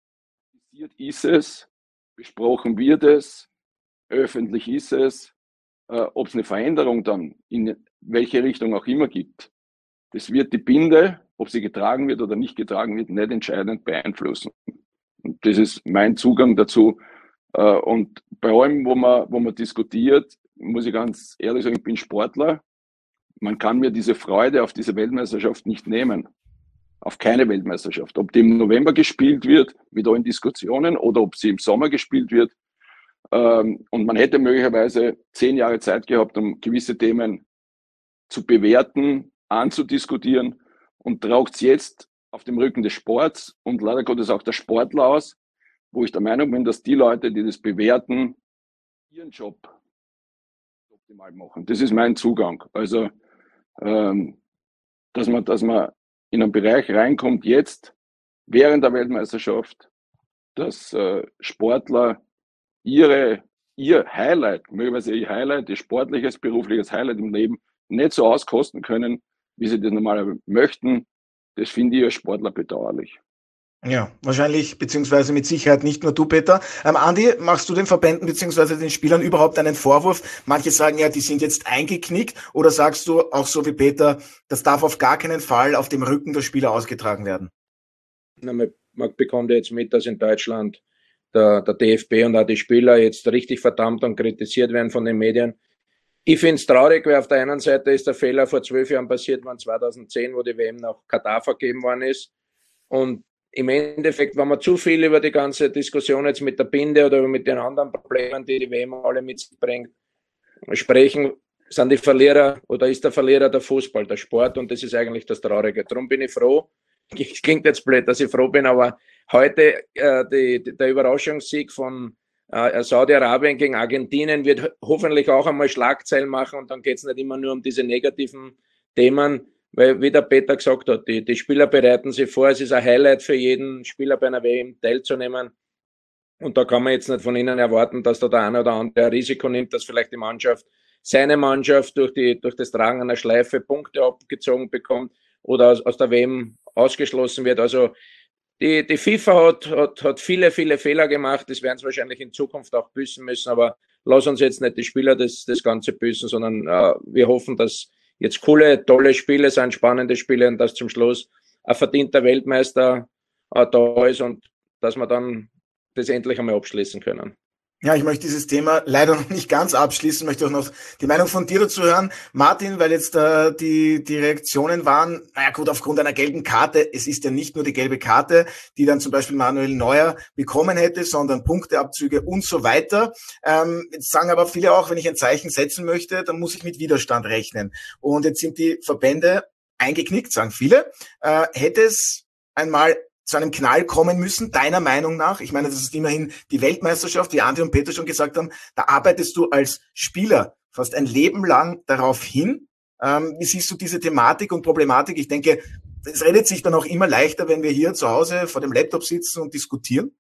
ist es, besprochen wird es, öffentlich ist es, äh, ob es eine Veränderung dann in welche Richtung auch immer gibt. Das wird die Binde, ob sie getragen wird oder nicht getragen wird, nicht entscheidend beeinflussen. Und das ist mein Zugang dazu. Äh, und bei allem, wo man, wo man diskutiert, muss ich ganz ehrlich sagen, ich bin Sportler. Man kann mir diese Freude auf diese Weltmeisterschaft nicht nehmen. Auf keine Weltmeisterschaft. Ob die im November gespielt wird, mit allen Diskussionen, oder ob sie im Sommer gespielt wird. Ähm, und man hätte möglicherweise zehn Jahre Zeit gehabt, um gewisse Themen zu bewerten, anzudiskutieren. Und tragt es jetzt auf dem Rücken des Sports und leider Gottes auch der Sportler aus, wo ich der Meinung bin, dass die Leute, die das bewerten, ihren Job optimal machen. Das ist mein Zugang. Also, ähm, dass man, dass man in einen Bereich reinkommt, jetzt, während der Weltmeisterschaft, dass äh, Sportler ihre, ihr Highlight, möglicherweise ihr Highlight, ihr sportliches, berufliches Highlight im Leben nicht so auskosten können, wie sie das normalerweise möchten. Das finde ich als Sportler bedauerlich. Ja, wahrscheinlich, beziehungsweise mit Sicherheit nicht nur du, Peter. Ähm, Andi, machst du den Verbänden beziehungsweise den Spielern überhaupt einen Vorwurf? Manche sagen ja, die sind jetzt eingeknickt. Oder sagst du auch so wie Peter, das darf auf gar keinen Fall auf dem Rücken der Spieler ausgetragen werden? Na, man, man bekommt ja jetzt mit, dass in Deutschland der, der D F B und auch die Spieler jetzt richtig verdammt und kritisiert werden von den Medien. Ich finde es traurig, weil auf der einen Seite ist der Fehler vor zwölf Jahren passiert worden, zweitausendzehn, wo die W M nach Katar vergeben worden ist. Und im Endeffekt, wenn man zu viel über die ganze Diskussion jetzt mit der Binde oder mit den anderen Problemen, die die W M alle mit sich bringt, sprechen, sind die Verlierer oder ist der Verlierer der Fußball, der Sport, und das ist eigentlich das Traurige. Darum bin ich froh, es klingt jetzt blöd, dass ich froh bin, aber heute äh, die, die, der Überraschungssieg von äh, Saudi-Arabien gegen Argentinien wird hoffentlich auch einmal Schlagzeilen machen, und dann geht es nicht immer nur um diese negativen Themen, weil, wie der Peter gesagt hat, die, die Spieler bereiten sich vor, es ist ein Highlight für jeden Spieler bei einer W M teilzunehmen, und da kann man jetzt nicht von ihnen erwarten, dass da der eine oder andere ein Risiko nimmt, dass vielleicht die Mannschaft, seine Mannschaft durch, die, durch das Tragen einer Schleife Punkte abgezogen bekommt oder aus, aus der W M ausgeschlossen wird. Also die, die FIFA hat, hat, hat viele, viele Fehler gemacht. Das werden sie wahrscheinlich in Zukunft auch büßen müssen. Aber lass uns jetzt nicht die Spieler das, das Ganze büßen, sondern äh, wir hoffen, dass jetzt coole, tolle Spiele sind, spannende Spiele, und dass zum Schluss ein verdienter Weltmeister äh, da ist und dass wir dann das endlich einmal abschließen können. Ja, ich möchte dieses Thema leider noch nicht ganz abschließen, möchte auch noch die Meinung von dir dazu hören. Martin, weil jetzt äh, die die Reaktionen waren, naja gut, aufgrund einer gelben Karte, es ist ja nicht nur die gelbe Karte, die dann zum Beispiel Manuel Neuer bekommen hätte, sondern Punkteabzüge und so weiter. Ähm, jetzt sagen aber viele auch, wenn ich ein Zeichen setzen möchte, dann muss ich mit Widerstand rechnen. Und jetzt sind die Verbände eingeknickt, sagen viele. Äh, hätte es einmal zu einem Knall kommen müssen, deiner Meinung nach? Ich meine, das ist immerhin die Weltmeisterschaft, wie Andi und Peter schon gesagt haben, da arbeitest du als Spieler fast ein Leben lang darauf hin. Ähm, wie siehst du diese Thematik und Problematik? Ich denke, es redet sich dann auch immer leichter, wenn wir hier zu Hause vor dem Laptop sitzen und diskutieren.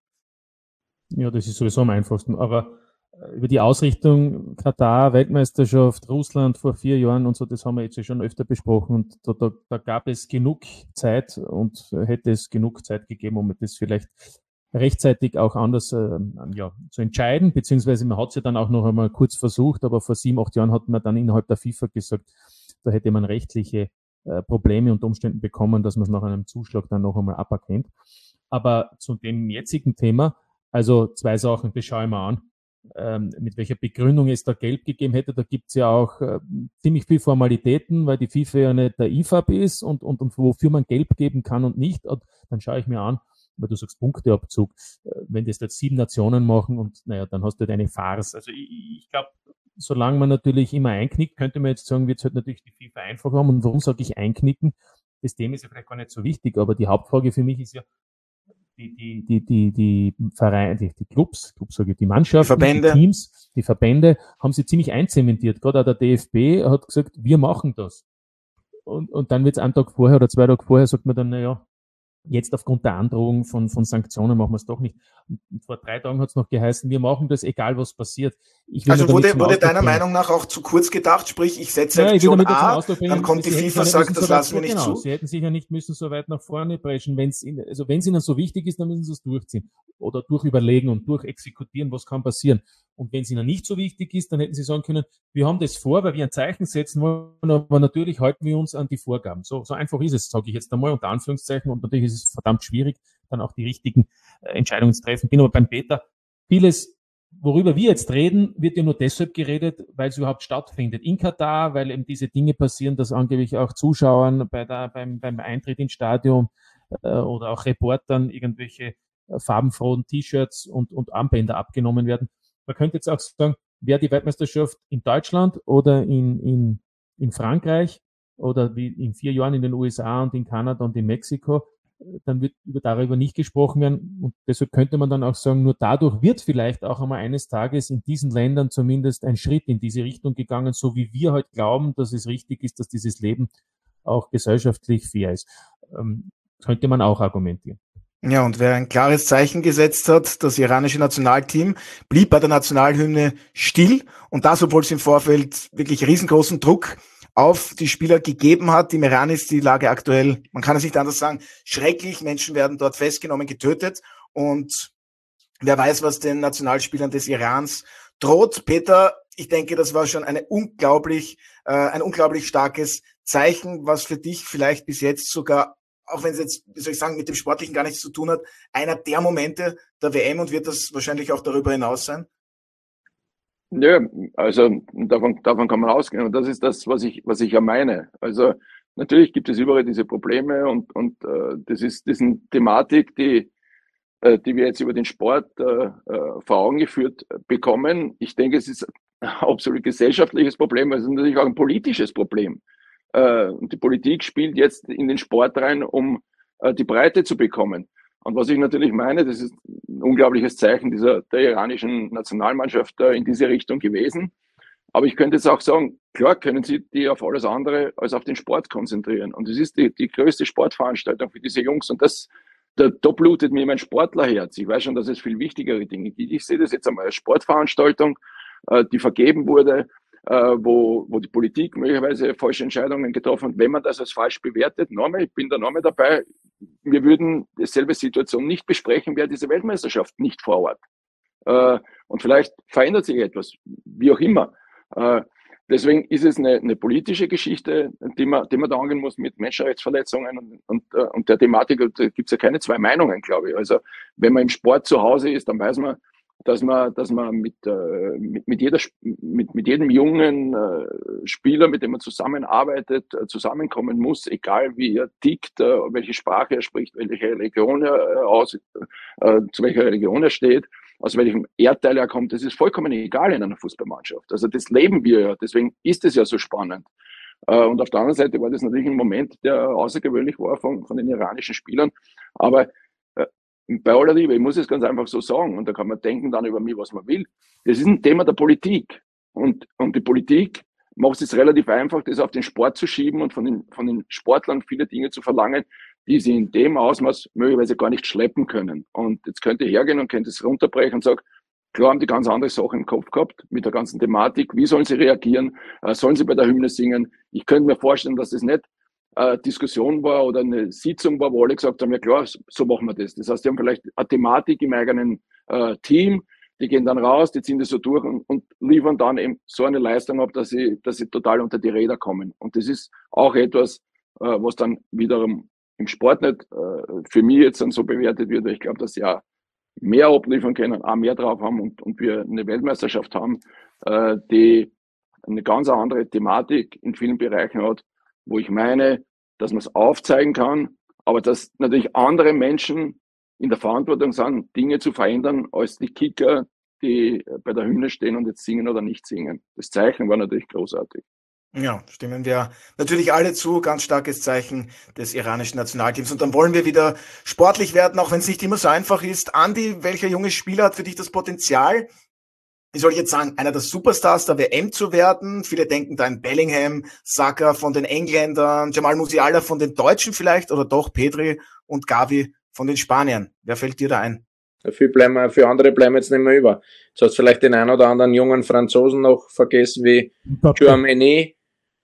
Ja, das ist sowieso am einfachsten. Aber über die Ausrichtung Katar, Weltmeisterschaft, Russland vor vier Jahren und so, das haben wir jetzt schon öfter besprochen, und da, da, da gab es genug Zeit und hätte es genug Zeit gegeben, um das vielleicht rechtzeitig auch anders äh, ja, zu entscheiden, beziehungsweise man hat es ja dann auch noch einmal kurz versucht, aber vor sieben, acht Jahren hat man dann innerhalb der FIFA gesagt, da hätte man rechtliche äh, Probleme und Umständen bekommen, dass man es nach einem Zuschlag dann noch einmal aberkennt. Aber zu dem jetzigen Thema, also zwei Sachen, das schaue ich mal an. Ähm, mit welcher Begründung es da Gelb gegeben hätte. Da gibt es ja auch äh, ziemlich viel Formalitäten, weil die FIFA ja nicht der I F A B ist und, und, und wofür man Gelb geben kann und nicht. Und dann schaue ich mir an, weil du sagst Punkteabzug, äh, wenn das jetzt sieben Nationen machen und naja, dann hast du halt eine Farce. Also ich, ich glaube, solange man natürlich immer einknickt, könnte man jetzt sagen, wird es halt natürlich die FIFA einfach haben. Und warum sage ich einknicken? Das Thema ist ja vielleicht gar nicht so wichtig, aber die Hauptfrage für mich ist ja, die, die, die, die, die Vereine, die, die Clubs, Clubs sage ich, die Mannschaften, die, die Teams, die Verbände haben sie ziemlich einzementiert. Gerade auch der D F B hat gesagt, wir machen das. Und, und dann wird es einen Tag vorher oder zwei Tage vorher, sagt man dann, naja, jetzt aufgrund der Androhung von, von Sanktionen machen wir es doch nicht. Und vor drei Tagen hat es noch geheißen, wir machen das, egal was passiert. Ich will also wurde, wurde deiner bringen. Meinung nach auch zu kurz gedacht? Sprich, ich setze ja, Aktion ich A, dann kommt die FIFA und sagt, das so lassen wir nicht genau, zu. Sie hätten sich ja nicht müssen so weit nach vorne preschen. Wenn's in, also wenn es ihnen so wichtig ist, dann müssen sie es durchziehen. Oder durchüberlegen und durchexekutieren, was kann passieren. Und wenn es ihnen nicht so wichtig ist, dann hätten sie sagen können, wir haben das vor, weil wir ein Zeichen setzen wollen, aber natürlich halten wir uns an die Vorgaben. So, so einfach ist es, sage ich jetzt einmal unter Anführungszeichen. Und natürlich ist es verdammt schwierig, dann auch die richtigen äh, Entscheidungen zu treffen. Bin aber beim Peter. Vieles, worüber wir jetzt reden, wird ja nur deshalb geredet, weil es überhaupt stattfindet. In Katar, weil eben diese Dinge passieren, dass angeblich auch Zuschauern bei der, beim, beim Eintritt ins Stadion äh, oder auch Reportern irgendwelche äh, farbenfrohen T-Shirts und, und Armbänder abgenommen werden. Man könnte jetzt auch sagen, wäre die Weltmeisterschaft in Deutschland oder in, in, in Frankreich oder wie in vier Jahren in den U S A und in Kanada und in Mexiko, dann wird darüber nicht gesprochen werden. Und deshalb könnte man dann auch sagen, nur dadurch wird vielleicht auch einmal eines Tages in diesen Ländern zumindest ein Schritt in diese Richtung gegangen, so wie wir heute glauben, dass es richtig ist, dass dieses Leben auch gesellschaftlich fair ist. Ähm, könnte man auch argumentieren. Ja, und wer ein klares Zeichen gesetzt hat, das iranische Nationalteam, blieb bei der Nationalhymne still, und das, obwohl es im Vorfeld wirklich riesengroßen Druck auf die Spieler gegeben hat. Im Iran ist die Lage aktuell, man kann es nicht anders sagen, schrecklich. Menschen werden dort festgenommen, getötet, und wer weiß, was den Nationalspielern des Irans droht. Peter, ich denke, das war schon eine unglaublich, äh, ein unglaublich starkes Zeichen, was für dich vielleicht bis jetzt sogar auch wenn es jetzt, wie soll ich sagen, mit dem Sportlichen gar nichts zu tun hat, einer der Momente der W M und wird das wahrscheinlich auch darüber hinaus sein? Ja, also davon, davon kann man ausgehen. Und das ist das, was ich, was ich ja meine. Also natürlich gibt es überall diese Probleme und, und äh, das ist das ist eine Thematik, die, äh, die wir jetzt über den Sport äh, äh, vor Augen geführt bekommen. Ich denke, es ist ein absolut gesellschaftliches Problem, es ist natürlich auch ein politisches Problem. Äh, und die Politik spielt jetzt in den Sport rein, um äh, die Breite zu bekommen. Und was ich natürlich meine, das ist ein unglaubliches Zeichen dieser, der iranischen Nationalmannschaft äh, in diese Richtung gewesen. Aber ich könnte jetzt auch sagen, klar können sie die auf alles andere als auf den Sport konzentrieren. Und es ist die, die größte Sportveranstaltung für diese Jungs. Und das, da, da blutet mir mein Sportlerherz. Ich weiß schon, dass es viel wichtigere Dinge gibt. Ich sehe das jetzt einmal als Sportveranstaltung, äh, die vergeben wurde, äh, wo, wo die Politik möglicherweise falsche Entscheidungen getroffen hat. Wenn man das als falsch bewertet, nochmal, ich bin da nochmal dabei, wir würden dieselbe Situation nicht besprechen, wäre diese Weltmeisterschaft nicht vor Ort. Äh, und vielleicht verändert sich etwas, wie auch immer. Äh, deswegen ist es eine, eine politische Geschichte, die man, die man da angehen muss mit Menschenrechtsverletzungen und, und, und der Thematik. Da gibt es ja keine zwei Meinungen, glaube ich. Also wenn man im Sport zu Hause ist, dann weiß man, dass man, dass man mit, äh, mit, mit, jeder, mit, mit jedem jungen äh, Spieler, mit dem man zusammenarbeitet, äh, zusammenkommen muss, egal wie er tickt, äh, welche Sprache er spricht, welche Religion er äh, aus, äh, zu welcher Religion er steht, aus welchem Erdteil er kommt. Das ist vollkommen egal in einer Fußballmannschaft. Also das leben wir ja, deswegen ist es ja so spannend. Äh, und auf der anderen Seite war das natürlich ein Moment, der außergewöhnlich war von, von den iranischen Spielern, aber bei aller Liebe, ich muss es ganz einfach so sagen, und da kann man denken dann über mich, was man will. Das ist ein Thema der Politik. Und, und die Politik macht es relativ einfach, das auf den Sport zu schieben und von den, von den Sportlern viele Dinge zu verlangen, die sie in dem Ausmaß möglicherweise gar nicht schleppen können. Und jetzt könnte ich hergehen und könnte es runterbrechen und sagen, klar haben die ganz andere Sachen im Kopf gehabt, mit der ganzen Thematik. Wie sollen sie reagieren? Äh, sollen sie bei der Hymne singen? Ich könnte mir vorstellen, dass das nicht äh, Diskussion war oder eine Sitzung war, wo alle gesagt haben, ja klar, so machen wir das. Das heißt, die haben vielleicht eine Thematik im eigenen äh, Team, die gehen dann raus, die ziehen das so durch und, und liefern dann eben so eine Leistung ab, dass sie, dass sie total unter die Räder kommen. Und das ist auch etwas, äh, was dann wiederum im Sport nicht äh, für mich jetzt dann so bewertet wird. Ich glaube, dass sie auch mehr abliefern können, auch mehr drauf haben und, und wir eine Weltmeisterschaft haben, äh, die eine ganz andere Thematik in vielen Bereichen hat, wo ich meine, dass man es aufzeigen kann, aber dass natürlich andere Menschen in der Verantwortung sind, Dinge zu verändern, als die Kicker, die bei der Hymne stehen und jetzt singen oder nicht singen. Das Zeichen war natürlich großartig. Ja, stimmen wir natürlich alle zu. Ganz starkes Zeichen des iranischen Nationalteams. Und dann wollen wir wieder sportlich werden, auch wenn es nicht immer so einfach ist. Andi, welcher junge Spieler hat für dich das Potenzial, wie soll ich jetzt sagen, einer der Superstars der W M zu werden? Viele denken da an Bellingham, Saka von den Engländern, Jamal Musiala von den Deutschen vielleicht oder doch Pedri und Gavi von den Spaniern. Wer fällt dir da ein? Für, bleiben, für andere bleiben jetzt nicht mehr über. Du hast vielleicht den einen oder anderen jungen Franzosen noch vergessen, wie Tchouaméni.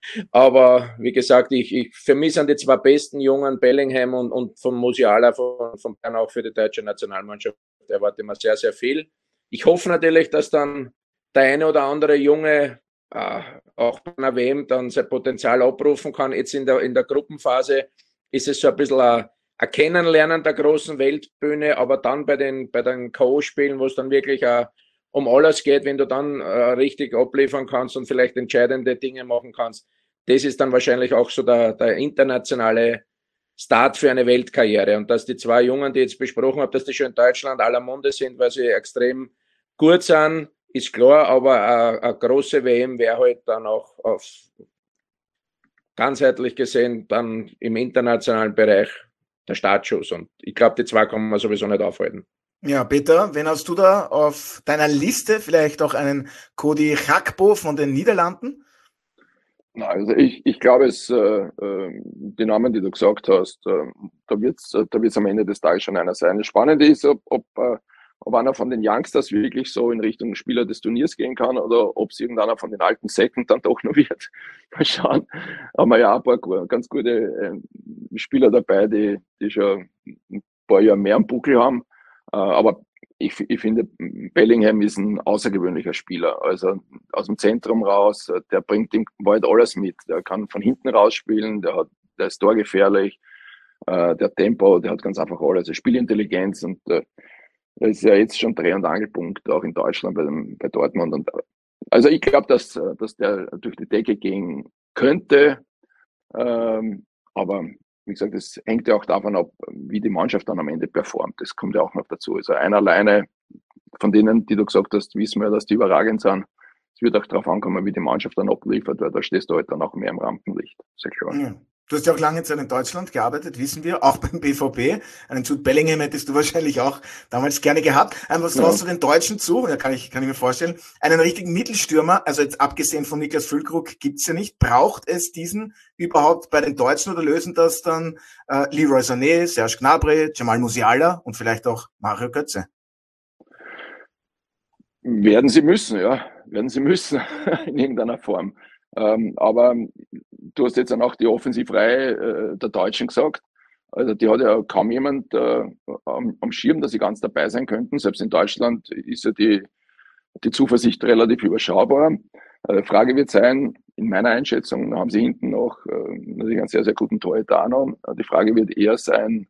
Aber wie gesagt, ich, ich, für mich sind die zwei besten Jungen, Bellingham und, und von Musiala, von, von Bayern auch für die deutsche Nationalmannschaft. Da erwarte ich mir sehr, sehr viel. Ich hoffe natürlich, dass dann der eine oder andere Junge äh, auch bei einer W M dann sein Potenzial abrufen kann. Jetzt in der, in der Gruppenphase ist es so ein bisschen ein, ein Kennenlernen der großen Weltbühne, aber dann bei den, bei den K O-Spielen, wo es dann wirklich uh, um alles geht, wenn du dann uh, richtig abliefern kannst und vielleicht entscheidende Dinge machen kannst, das ist dann wahrscheinlich auch so der, der internationale Start für eine Weltkarriere. Und dass die zwei Jungen, die ich jetzt besprochen habe, dass die schon in Deutschland aller Munde sind, weil sie extrem gut sind, ist klar, aber eine, eine große W M wäre halt dann auch auf ganzheitlich gesehen dann im internationalen Bereich der Startschuss. Und ich glaube, die zwei kann man sowieso nicht aufhalten. Ja, Peter, wen hast du da auf deiner Liste? Vielleicht auch einen Cody Gakpo von den Niederlanden? Also ich, ich glaube, es äh, die Namen, die du gesagt hast, äh, da wird es da wird's am Ende des Tages schon einer sein. Das Spannende ist, ob, ob, äh, ob einer von den Youngsters wirklich so in Richtung Spieler des Turniers gehen kann oder ob es irgendeiner von den alten Säcken dann doch noch wird. Mal schauen. Haben wir ja auch ein paar ganz gute äh, Spieler dabei, die, die schon ein paar Jahre mehr am Buckel haben. Äh, aber ich, ich finde, Bellingham ist ein außergewöhnlicher Spieler. Also aus dem Zentrum raus, der bringt im Wald alles mit. Der kann von hinten rausspielen, der, hat, der ist torgefährlich. äh, der Tempo, der hat ganz einfach alles, also Spielintelligenz und äh, das ist ja jetzt schon Dreh- und Angelpunkt, auch in Deutschland bei, dem, bei Dortmund. Und, also ich glaube, dass, dass der durch die Decke gehen könnte, ähm, aber wie gesagt, das hängt ja auch davon ab, wie die Mannschaft dann am Ende performt. Das kommt ja auch noch dazu. Also einer alleine von denen, die du gesagt hast, wissen wir, dass die überragend sind. Es wird auch darauf ankommen, wie die Mannschaft dann abliefert, weil da stehst du halt dann auch mehr im Rampenlicht. Sehr klar. Ja. Du hast ja auch lange Zeit in Deutschland gearbeitet, wissen wir, auch beim B V B. Einen Jude Bellingham hättest du wahrscheinlich auch damals gerne gehabt. Was traust ja. du den Deutschen zu? Ja, kann ich, kann ich mir vorstellen. Einen richtigen Mittelstürmer, also jetzt abgesehen von Niklas Füllkrug, gibt's ja nicht. Braucht es diesen überhaupt bei den Deutschen oder lösen das dann äh, Leroy Sané, Serge Gnabry, Jamal Musiala und vielleicht auch Mario Götze? Werden sie müssen, ja. Werden sie müssen in irgendeiner Form. Ähm, aber du hast jetzt dann auch die Offensivreihe äh, der Deutschen gesagt. Also die hat ja kaum jemand äh, am, am Schirm, dass sie ganz dabei sein könnten. Selbst in Deutschland ist ja die, die Zuversicht relativ überschaubar. Äh, Frage wird sein, in meiner Einschätzung haben sie hinten noch äh, natürlich einen sehr, sehr guten Torhüter noch. Die Frage wird eher sein,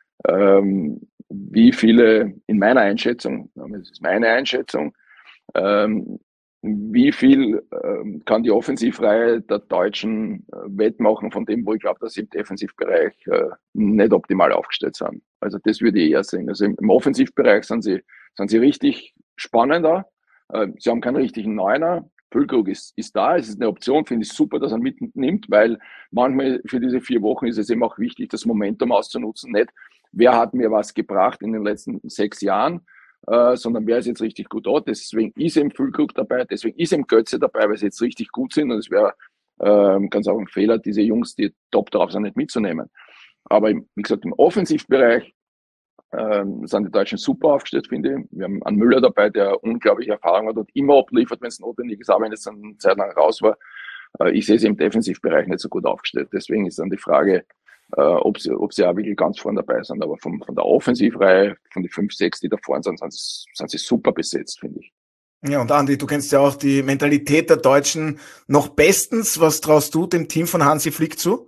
ähm, wie viele, in meiner Einschätzung, das ist meine Einschätzung, ähm, wie viel ähm, kann die Offensivreihe der Deutschen äh, wettmachen von dem, wo ich glaube, dass sie im Defensivbereich äh, nicht optimal aufgestellt sind. Also das würde ich eher sehen. Also im, im Offensivbereich sind sie, sind sie richtig spannender. Äh, sie haben keinen richtigen Neuner. Füllkrug ist, ist da. Es ist eine Option, finde ich super, dass er mitnimmt, weil manchmal für diese vier Wochen ist es eben auch wichtig, das Momentum auszunutzen. Nicht, wer hat mir was gebracht in den letzten sechs Jahren, Uh, sondern wer ist jetzt richtig gut da. Deswegen ist eben Füllkrug dabei, deswegen ist eben Götze dabei, weil sie jetzt richtig gut sind und es wäre äh, ganz auch ein Fehler, diese Jungs, die top drauf sind, nicht mitzunehmen. Aber im, wie gesagt, im Offensivbereich äh, sind die Deutschen super aufgestellt, finde ich. Wir haben einen Müller dabei, der unglaubliche Erfahrung hat und immer abliefert, wenn es notwendig ist, auch wenn es dann eine Zeit lang raus war. Äh, ich sehe sie im Defensivbereich nicht so gut aufgestellt. Deswegen ist dann die Frage, Uh, ob sie, ob sie auch wirklich ganz vorne dabei sind. Aber vom, von der Offensivreihe, von den fünf, sechs, die da vorne sind, sind sie, sind sie super besetzt, finde ich. Ja, und Andi, du kennst ja auch die Mentalität der Deutschen noch bestens. Was traust du dem Team von Hansi Flick zu?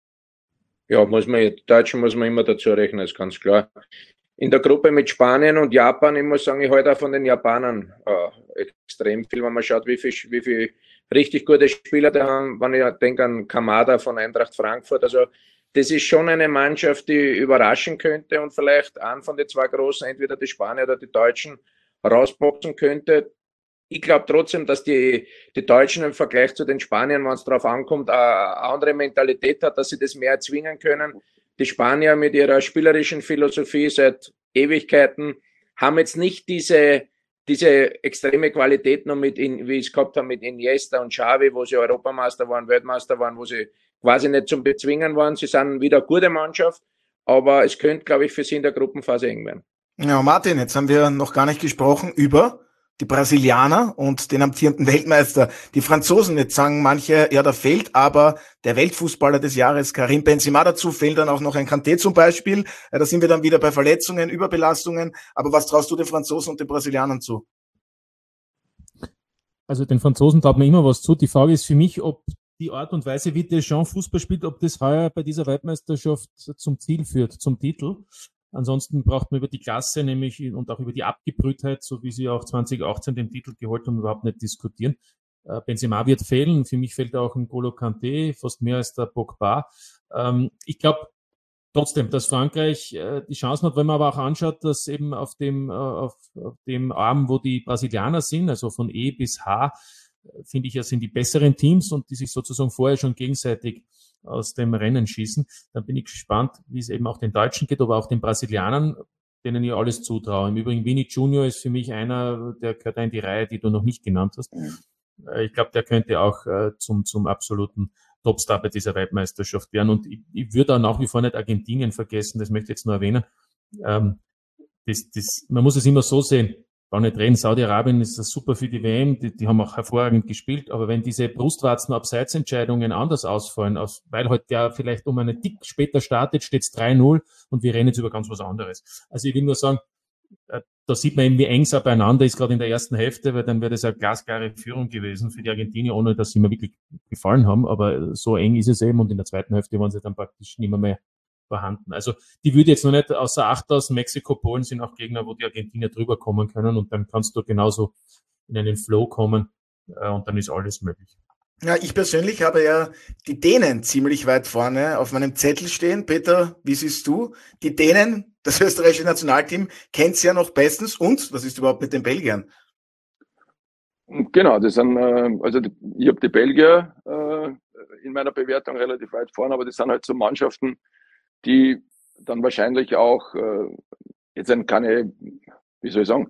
Ja, muss man, die Deutschen muss man immer dazu rechnen, ist ganz klar. In der Gruppe mit Spanien und Japan, ich muss sagen, ich halte auch von den Japanern äh, extrem viel, wenn man schaut, wie viel, wie viel richtig gute Spieler da haben. Wenn ich denke an Kamada von Eintracht Frankfurt, also das ist schon eine Mannschaft, die überraschen könnte und vielleicht einen von den zwei Großen, entweder die Spanier oder die Deutschen, rausboxen könnte. Ich glaube trotzdem, dass die, die Deutschen im Vergleich zu den Spaniern, wenn es darauf ankommt, eine andere Mentalität hat, dass sie das mehr erzwingen können. Die Spanier mit ihrer spielerischen Philosophie seit Ewigkeiten haben jetzt nicht diese, diese extreme Qualität noch mit, in, wie ich es gehabt habe, mit Iniesta und Xavi, wo sie Europameister waren, Weltmeister waren, wo sie quasi nicht zum Bezwingen waren. Sie sind wieder eine gute Mannschaft, aber es könnte, glaube ich, für sie in der Gruppenphase eng werden. Ja, Martin, jetzt haben wir noch gar nicht gesprochen über die Brasilianer und den amtierenden Weltmeister. Die Franzosen, jetzt sagen manche, ja, da fehlt aber der Weltfußballer des Jahres, Karim Benzema, dazu fehlt dann auch noch ein Kanté zum Beispiel. Ja, da sind wir dann wieder bei Verletzungen, Überbelastungen. Aber was traust du den Franzosen und den Brasilianern zu? Also den Franzosen traut man immer was zu. Die Frage ist für mich, ob die Art und Weise, wie Deschamps Fußball spielt, ob das heuer bei dieser Weltmeisterschaft zum Ziel führt, zum Titel. Ansonsten braucht man über die Klasse nämlich und auch über die Abgebrühtheit, so wie sie auch zwanzig achtzehn den Titel geholt haben, überhaupt nicht diskutieren. Äh, Benzema wird fehlen. Für mich fehlt auch ein N'Golo Kanté, fast mehr als der Pogba. Ähm, ich glaube trotzdem, dass Frankreich äh, die Chancen hat, wenn man aber auch anschaut, dass eben auf dem, äh, auf, auf dem Arm, wo die Brasilianer sind, also von E bis H, finde ich ja, sind die besseren Teams und die sich sozusagen vorher schon gegenseitig aus dem Rennen schießen. Dann bin ich gespannt, wie es eben auch den Deutschen geht, aber auch den Brasilianern, denen ich alles zutraue. Im Übrigen, Vini Junior ist für mich einer, der gehört in die Reihe, die du noch nicht genannt hast. Ich glaube, der könnte auch äh, zum, zum absoluten Topstar bei dieser Weltmeisterschaft werden. Und ich, ich würde auch nach wie vor nicht Argentinien vergessen, das möchte ich jetzt nur erwähnen. Ähm, das, das, man muss es immer so sehen. Gar nicht reden, Saudi-Arabien ist das super für die W M, die, die haben auch hervorragend gespielt, aber wenn diese Brustwarzen-Abseitsentscheidungen anders ausfallen, aus, weil halt der vielleicht um einen Tick später startet, steht es drei null und wir reden jetzt über ganz was anderes. Also ich will nur sagen, da sieht man eben, wie eng es beieinander ist, gerade in der ersten Hälfte, weil dann wäre das eine glasklare Führung gewesen für die Argentinier, ohne dass sie mir wirklich gefallen haben, aber so eng ist es eben und in der zweiten Hälfte waren sie dann praktisch nicht mehr, mehr vorhanden. Also die würde jetzt noch nicht außer Acht aus. Mexiko, Polen sind auch Gegner, wo die Argentinier drüber kommen können und dann kannst du genauso in einen Flow kommen äh, und dann ist alles möglich. Ja, ich persönlich habe ja die Dänen ziemlich weit vorne auf meinem Zettel stehen. Peter, wie siehst du? Die Dänen, das österreichische Nationalteam, kennt's ja noch bestens. Und was ist überhaupt mit den Belgiern? Genau, das sind, also ich habe die Belgier in meiner Bewertung relativ weit vorne, aber das sind halt so Mannschaften, die dann wahrscheinlich auch jetzt keine, wie soll ich sagen,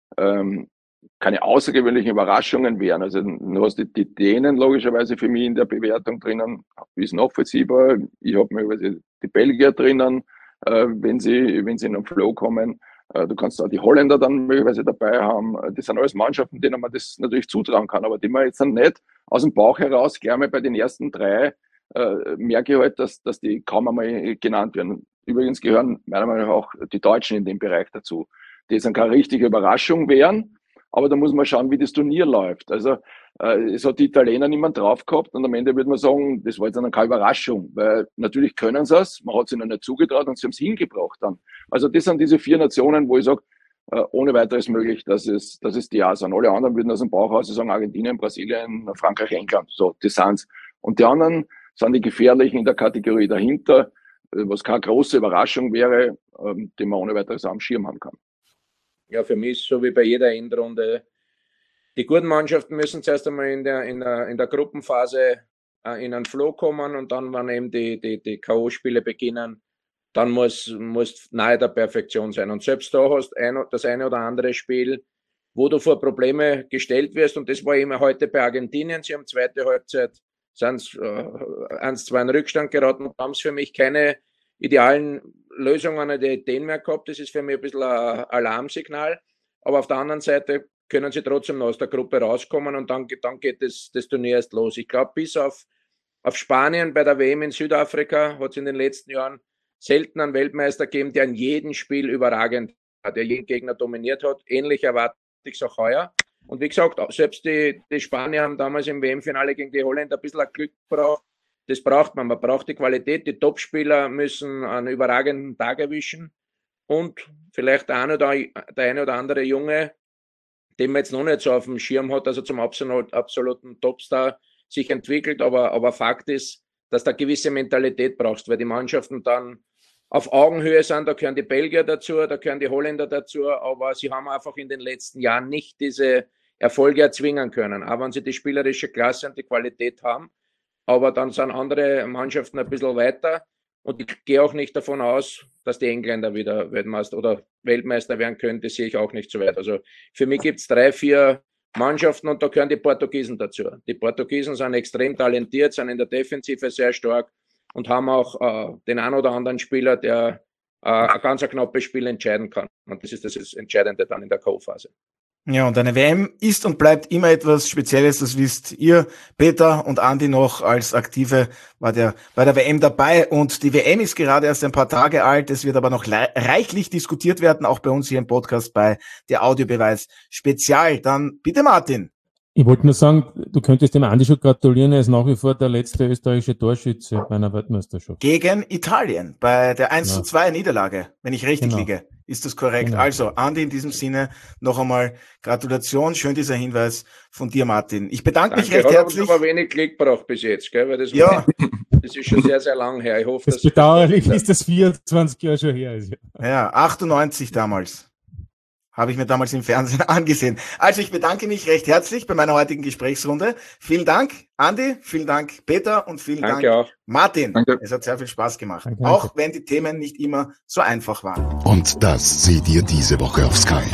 keine außergewöhnlichen Überraschungen wären. Also du hast die, die Dänen logischerweise für mich in der Bewertung drinnen, wie ist nachvollziehbar. Ich habe möglicherweise die Belgier drinnen, wenn sie, wenn sie in den Flow kommen. Du kannst auch die Holländer dann möglicherweise dabei haben. Das sind alles Mannschaften, denen man das natürlich zutrauen kann, aber die man jetzt dann nicht aus dem Bauch heraus, gleich mal bei den ersten drei, äh, merke ich halt, dass, dass die kaum einmal genannt werden. Übrigens gehören meiner Meinung nach auch die Deutschen in dem Bereich dazu, die jetzt dann keine richtige Überraschung wären, aber da muss man schauen, wie das Turnier läuft. Also äh, es hat die Italiener niemand drauf gehabt und am Ende würde man sagen, das war jetzt dann keine Überraschung, weil natürlich können sie es, man hat es ihnen nicht zugetraut und sie haben es hingebracht dann. Also das sind diese vier Nationen, wo ich sage, äh, ohne weiteres möglich, dass es, dass es die auch sind. Alle anderen würden aus dem Bauch raus sagen, Argentinien, Brasilien, Frankreich, England. So, das sind's. Und die anderen sind die gefährlichen in der Kategorie dahinter, äh, was keine große Überraschung wäre, äh, die man ohne weiteres am Schirm haben kann. Ja, für mich ist so wie bei jeder Endrunde. Die guten Mannschaften müssen zuerst einmal in der, in der, in der Gruppenphase äh, in einen Flow kommen und dann, wenn eben die, die, die K O-Spiele beginnen, dann muss, muss nahe der Perfektion sein. Und selbst da hast ein, das eine oder andere Spiel, wo du vor Probleme gestellt wirst. Und das war immer heute bei Argentinien. Sie haben zweite Halbzeit, sind äh, eins zwei in Rückstand geraten und haben es für mich keine idealen Lösungen oder Ideen mehr gehabt. Das ist für mich ein bisschen ein Alarmsignal. Aber auf der anderen Seite können sie trotzdem noch aus der Gruppe rauskommen und dann, dann geht das, das Turnier erst los. Ich glaube, bis auf, auf Spanien bei der W M in Südafrika hat es in den letzten Jahren selten einen Weltmeister gegeben, der in jedem Spiel überragend hat, der jeden Gegner dominiert hat. Ähnlich erwarte ich es auch heuer. Und wie gesagt, selbst die, die Spanier haben damals im W M-Finale gegen die Holländer ein bisschen Glück gebraucht. Das braucht man. Man braucht die Qualität. Die Topspieler müssen einen überragenden Tag erwischen. Und vielleicht der eine oder, der eine oder andere Junge, den man jetzt noch nicht so auf dem Schirm hat, also zum absolut, absoluten Topstar sich entwickelt. Aber, aber Fakt ist, dass du eine gewisse Mentalität brauchst, weil die Mannschaften dann auf Augenhöhe sind. Da gehören die Belgier dazu, da gehören die Holländer dazu, aber sie haben einfach in den letzten Jahren nicht diese Erfolge erzwingen können. Auch wenn sie die spielerische Klasse und die Qualität haben, aber dann sind andere Mannschaften ein bisschen weiter und ich gehe auch nicht davon aus, dass die Engländer wieder Weltmeister oder Weltmeister werden können, das sehe ich auch nicht so weit. Also für mich gibt es drei, vier Mannschaften und da gehören die Portugiesen dazu. Die Portugiesen sind extrem talentiert, sind in der Defensive sehr stark und haben auch äh, den einen oder anderen Spieler, der äh, ein ganz ein knappes Spiel entscheiden kann. Und das ist das Entscheidende dann in der K O-Phase. Ja, und eine W M ist und bleibt immer etwas Spezielles, das wisst ihr, Peter und Andi noch als Aktive war der bei der W M dabei und die W M ist gerade erst ein paar Tage alt, es wird aber noch reichlich diskutiert werden, auch bei uns hier im Podcast bei der Audiobeweis Spezial. Dann bitte Martin. Ich wollte nur sagen, du könntest dem Andi schon gratulieren, er ist nach wie vor der letzte österreichische Torschütze bei einer Weltmeisterschaft. Gegen Italien, bei der eins zu zwei Niederlage, wenn ich richtig Genau. liege. Ist das korrekt? Genau. Also, Andi, in diesem Sinne noch einmal Gratulation. Schön dieser Hinweis von dir, Martin. Ich bedanke mich recht hat herzlich. Hat aber wenig Klick gebraucht bis jetzt, gell? Weil das, Ja. war, das ist schon sehr, sehr lang her. Ich hoffe, Das dass bedauerlich ist, dass vierundzwanzig Jahre schon her ist. Ja, achtundneunzig damals. Habe ich mir damals im Fernsehen angesehen. Also ich bedanke mich recht herzlich bei meiner heutigen Gesprächsrunde. Vielen Dank, Andi, vielen Dank, Peter und vielen Danke Dank, auch. Martin. Danke. Es hat sehr viel Spaß gemacht. Danke, auch danke. wenn die Themen nicht immer so einfach waren. Und das seht ihr diese Woche auf Sky.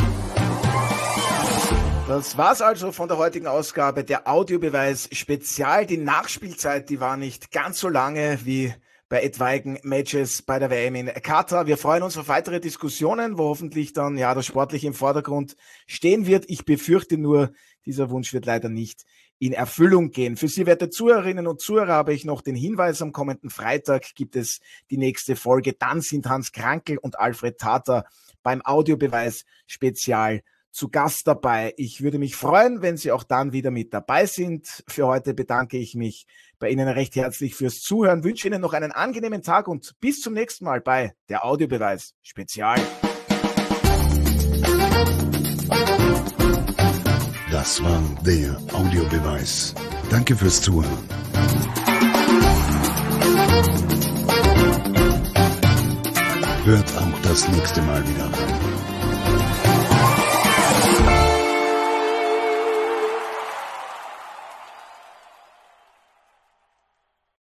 Das war's also von der heutigen Ausgabe der Audiobeweis Spezial. Die Nachspielzeit, die war nicht ganz so lange wie bei etwaigen Matches bei der W M in Katar. Wir freuen uns auf weitere Diskussionen, wo hoffentlich dann ja das Sportliche im Vordergrund stehen wird. Ich befürchte nur, dieser Wunsch wird leider nicht in Erfüllung gehen. Für Sie, werte Zuhörerinnen und Zuhörer, habe ich noch den Hinweis, am kommenden Freitag gibt es die nächste Folge. Dann sind Hans Krankel und Alfred Tater beim Audiobeweis Spezial zu Gast dabei. Ich würde mich freuen, wenn Sie auch dann wieder mit dabei sind. Für heute bedanke ich mich bei Ihnen recht herzlich fürs Zuhören, wünsche Ihnen noch einen angenehmen Tag und bis zum nächsten Mal bei der Audiobeweis Spezial. Das war der Audiobeweis. Danke fürs Zuhören. Hört auch das nächste Mal wieder rein.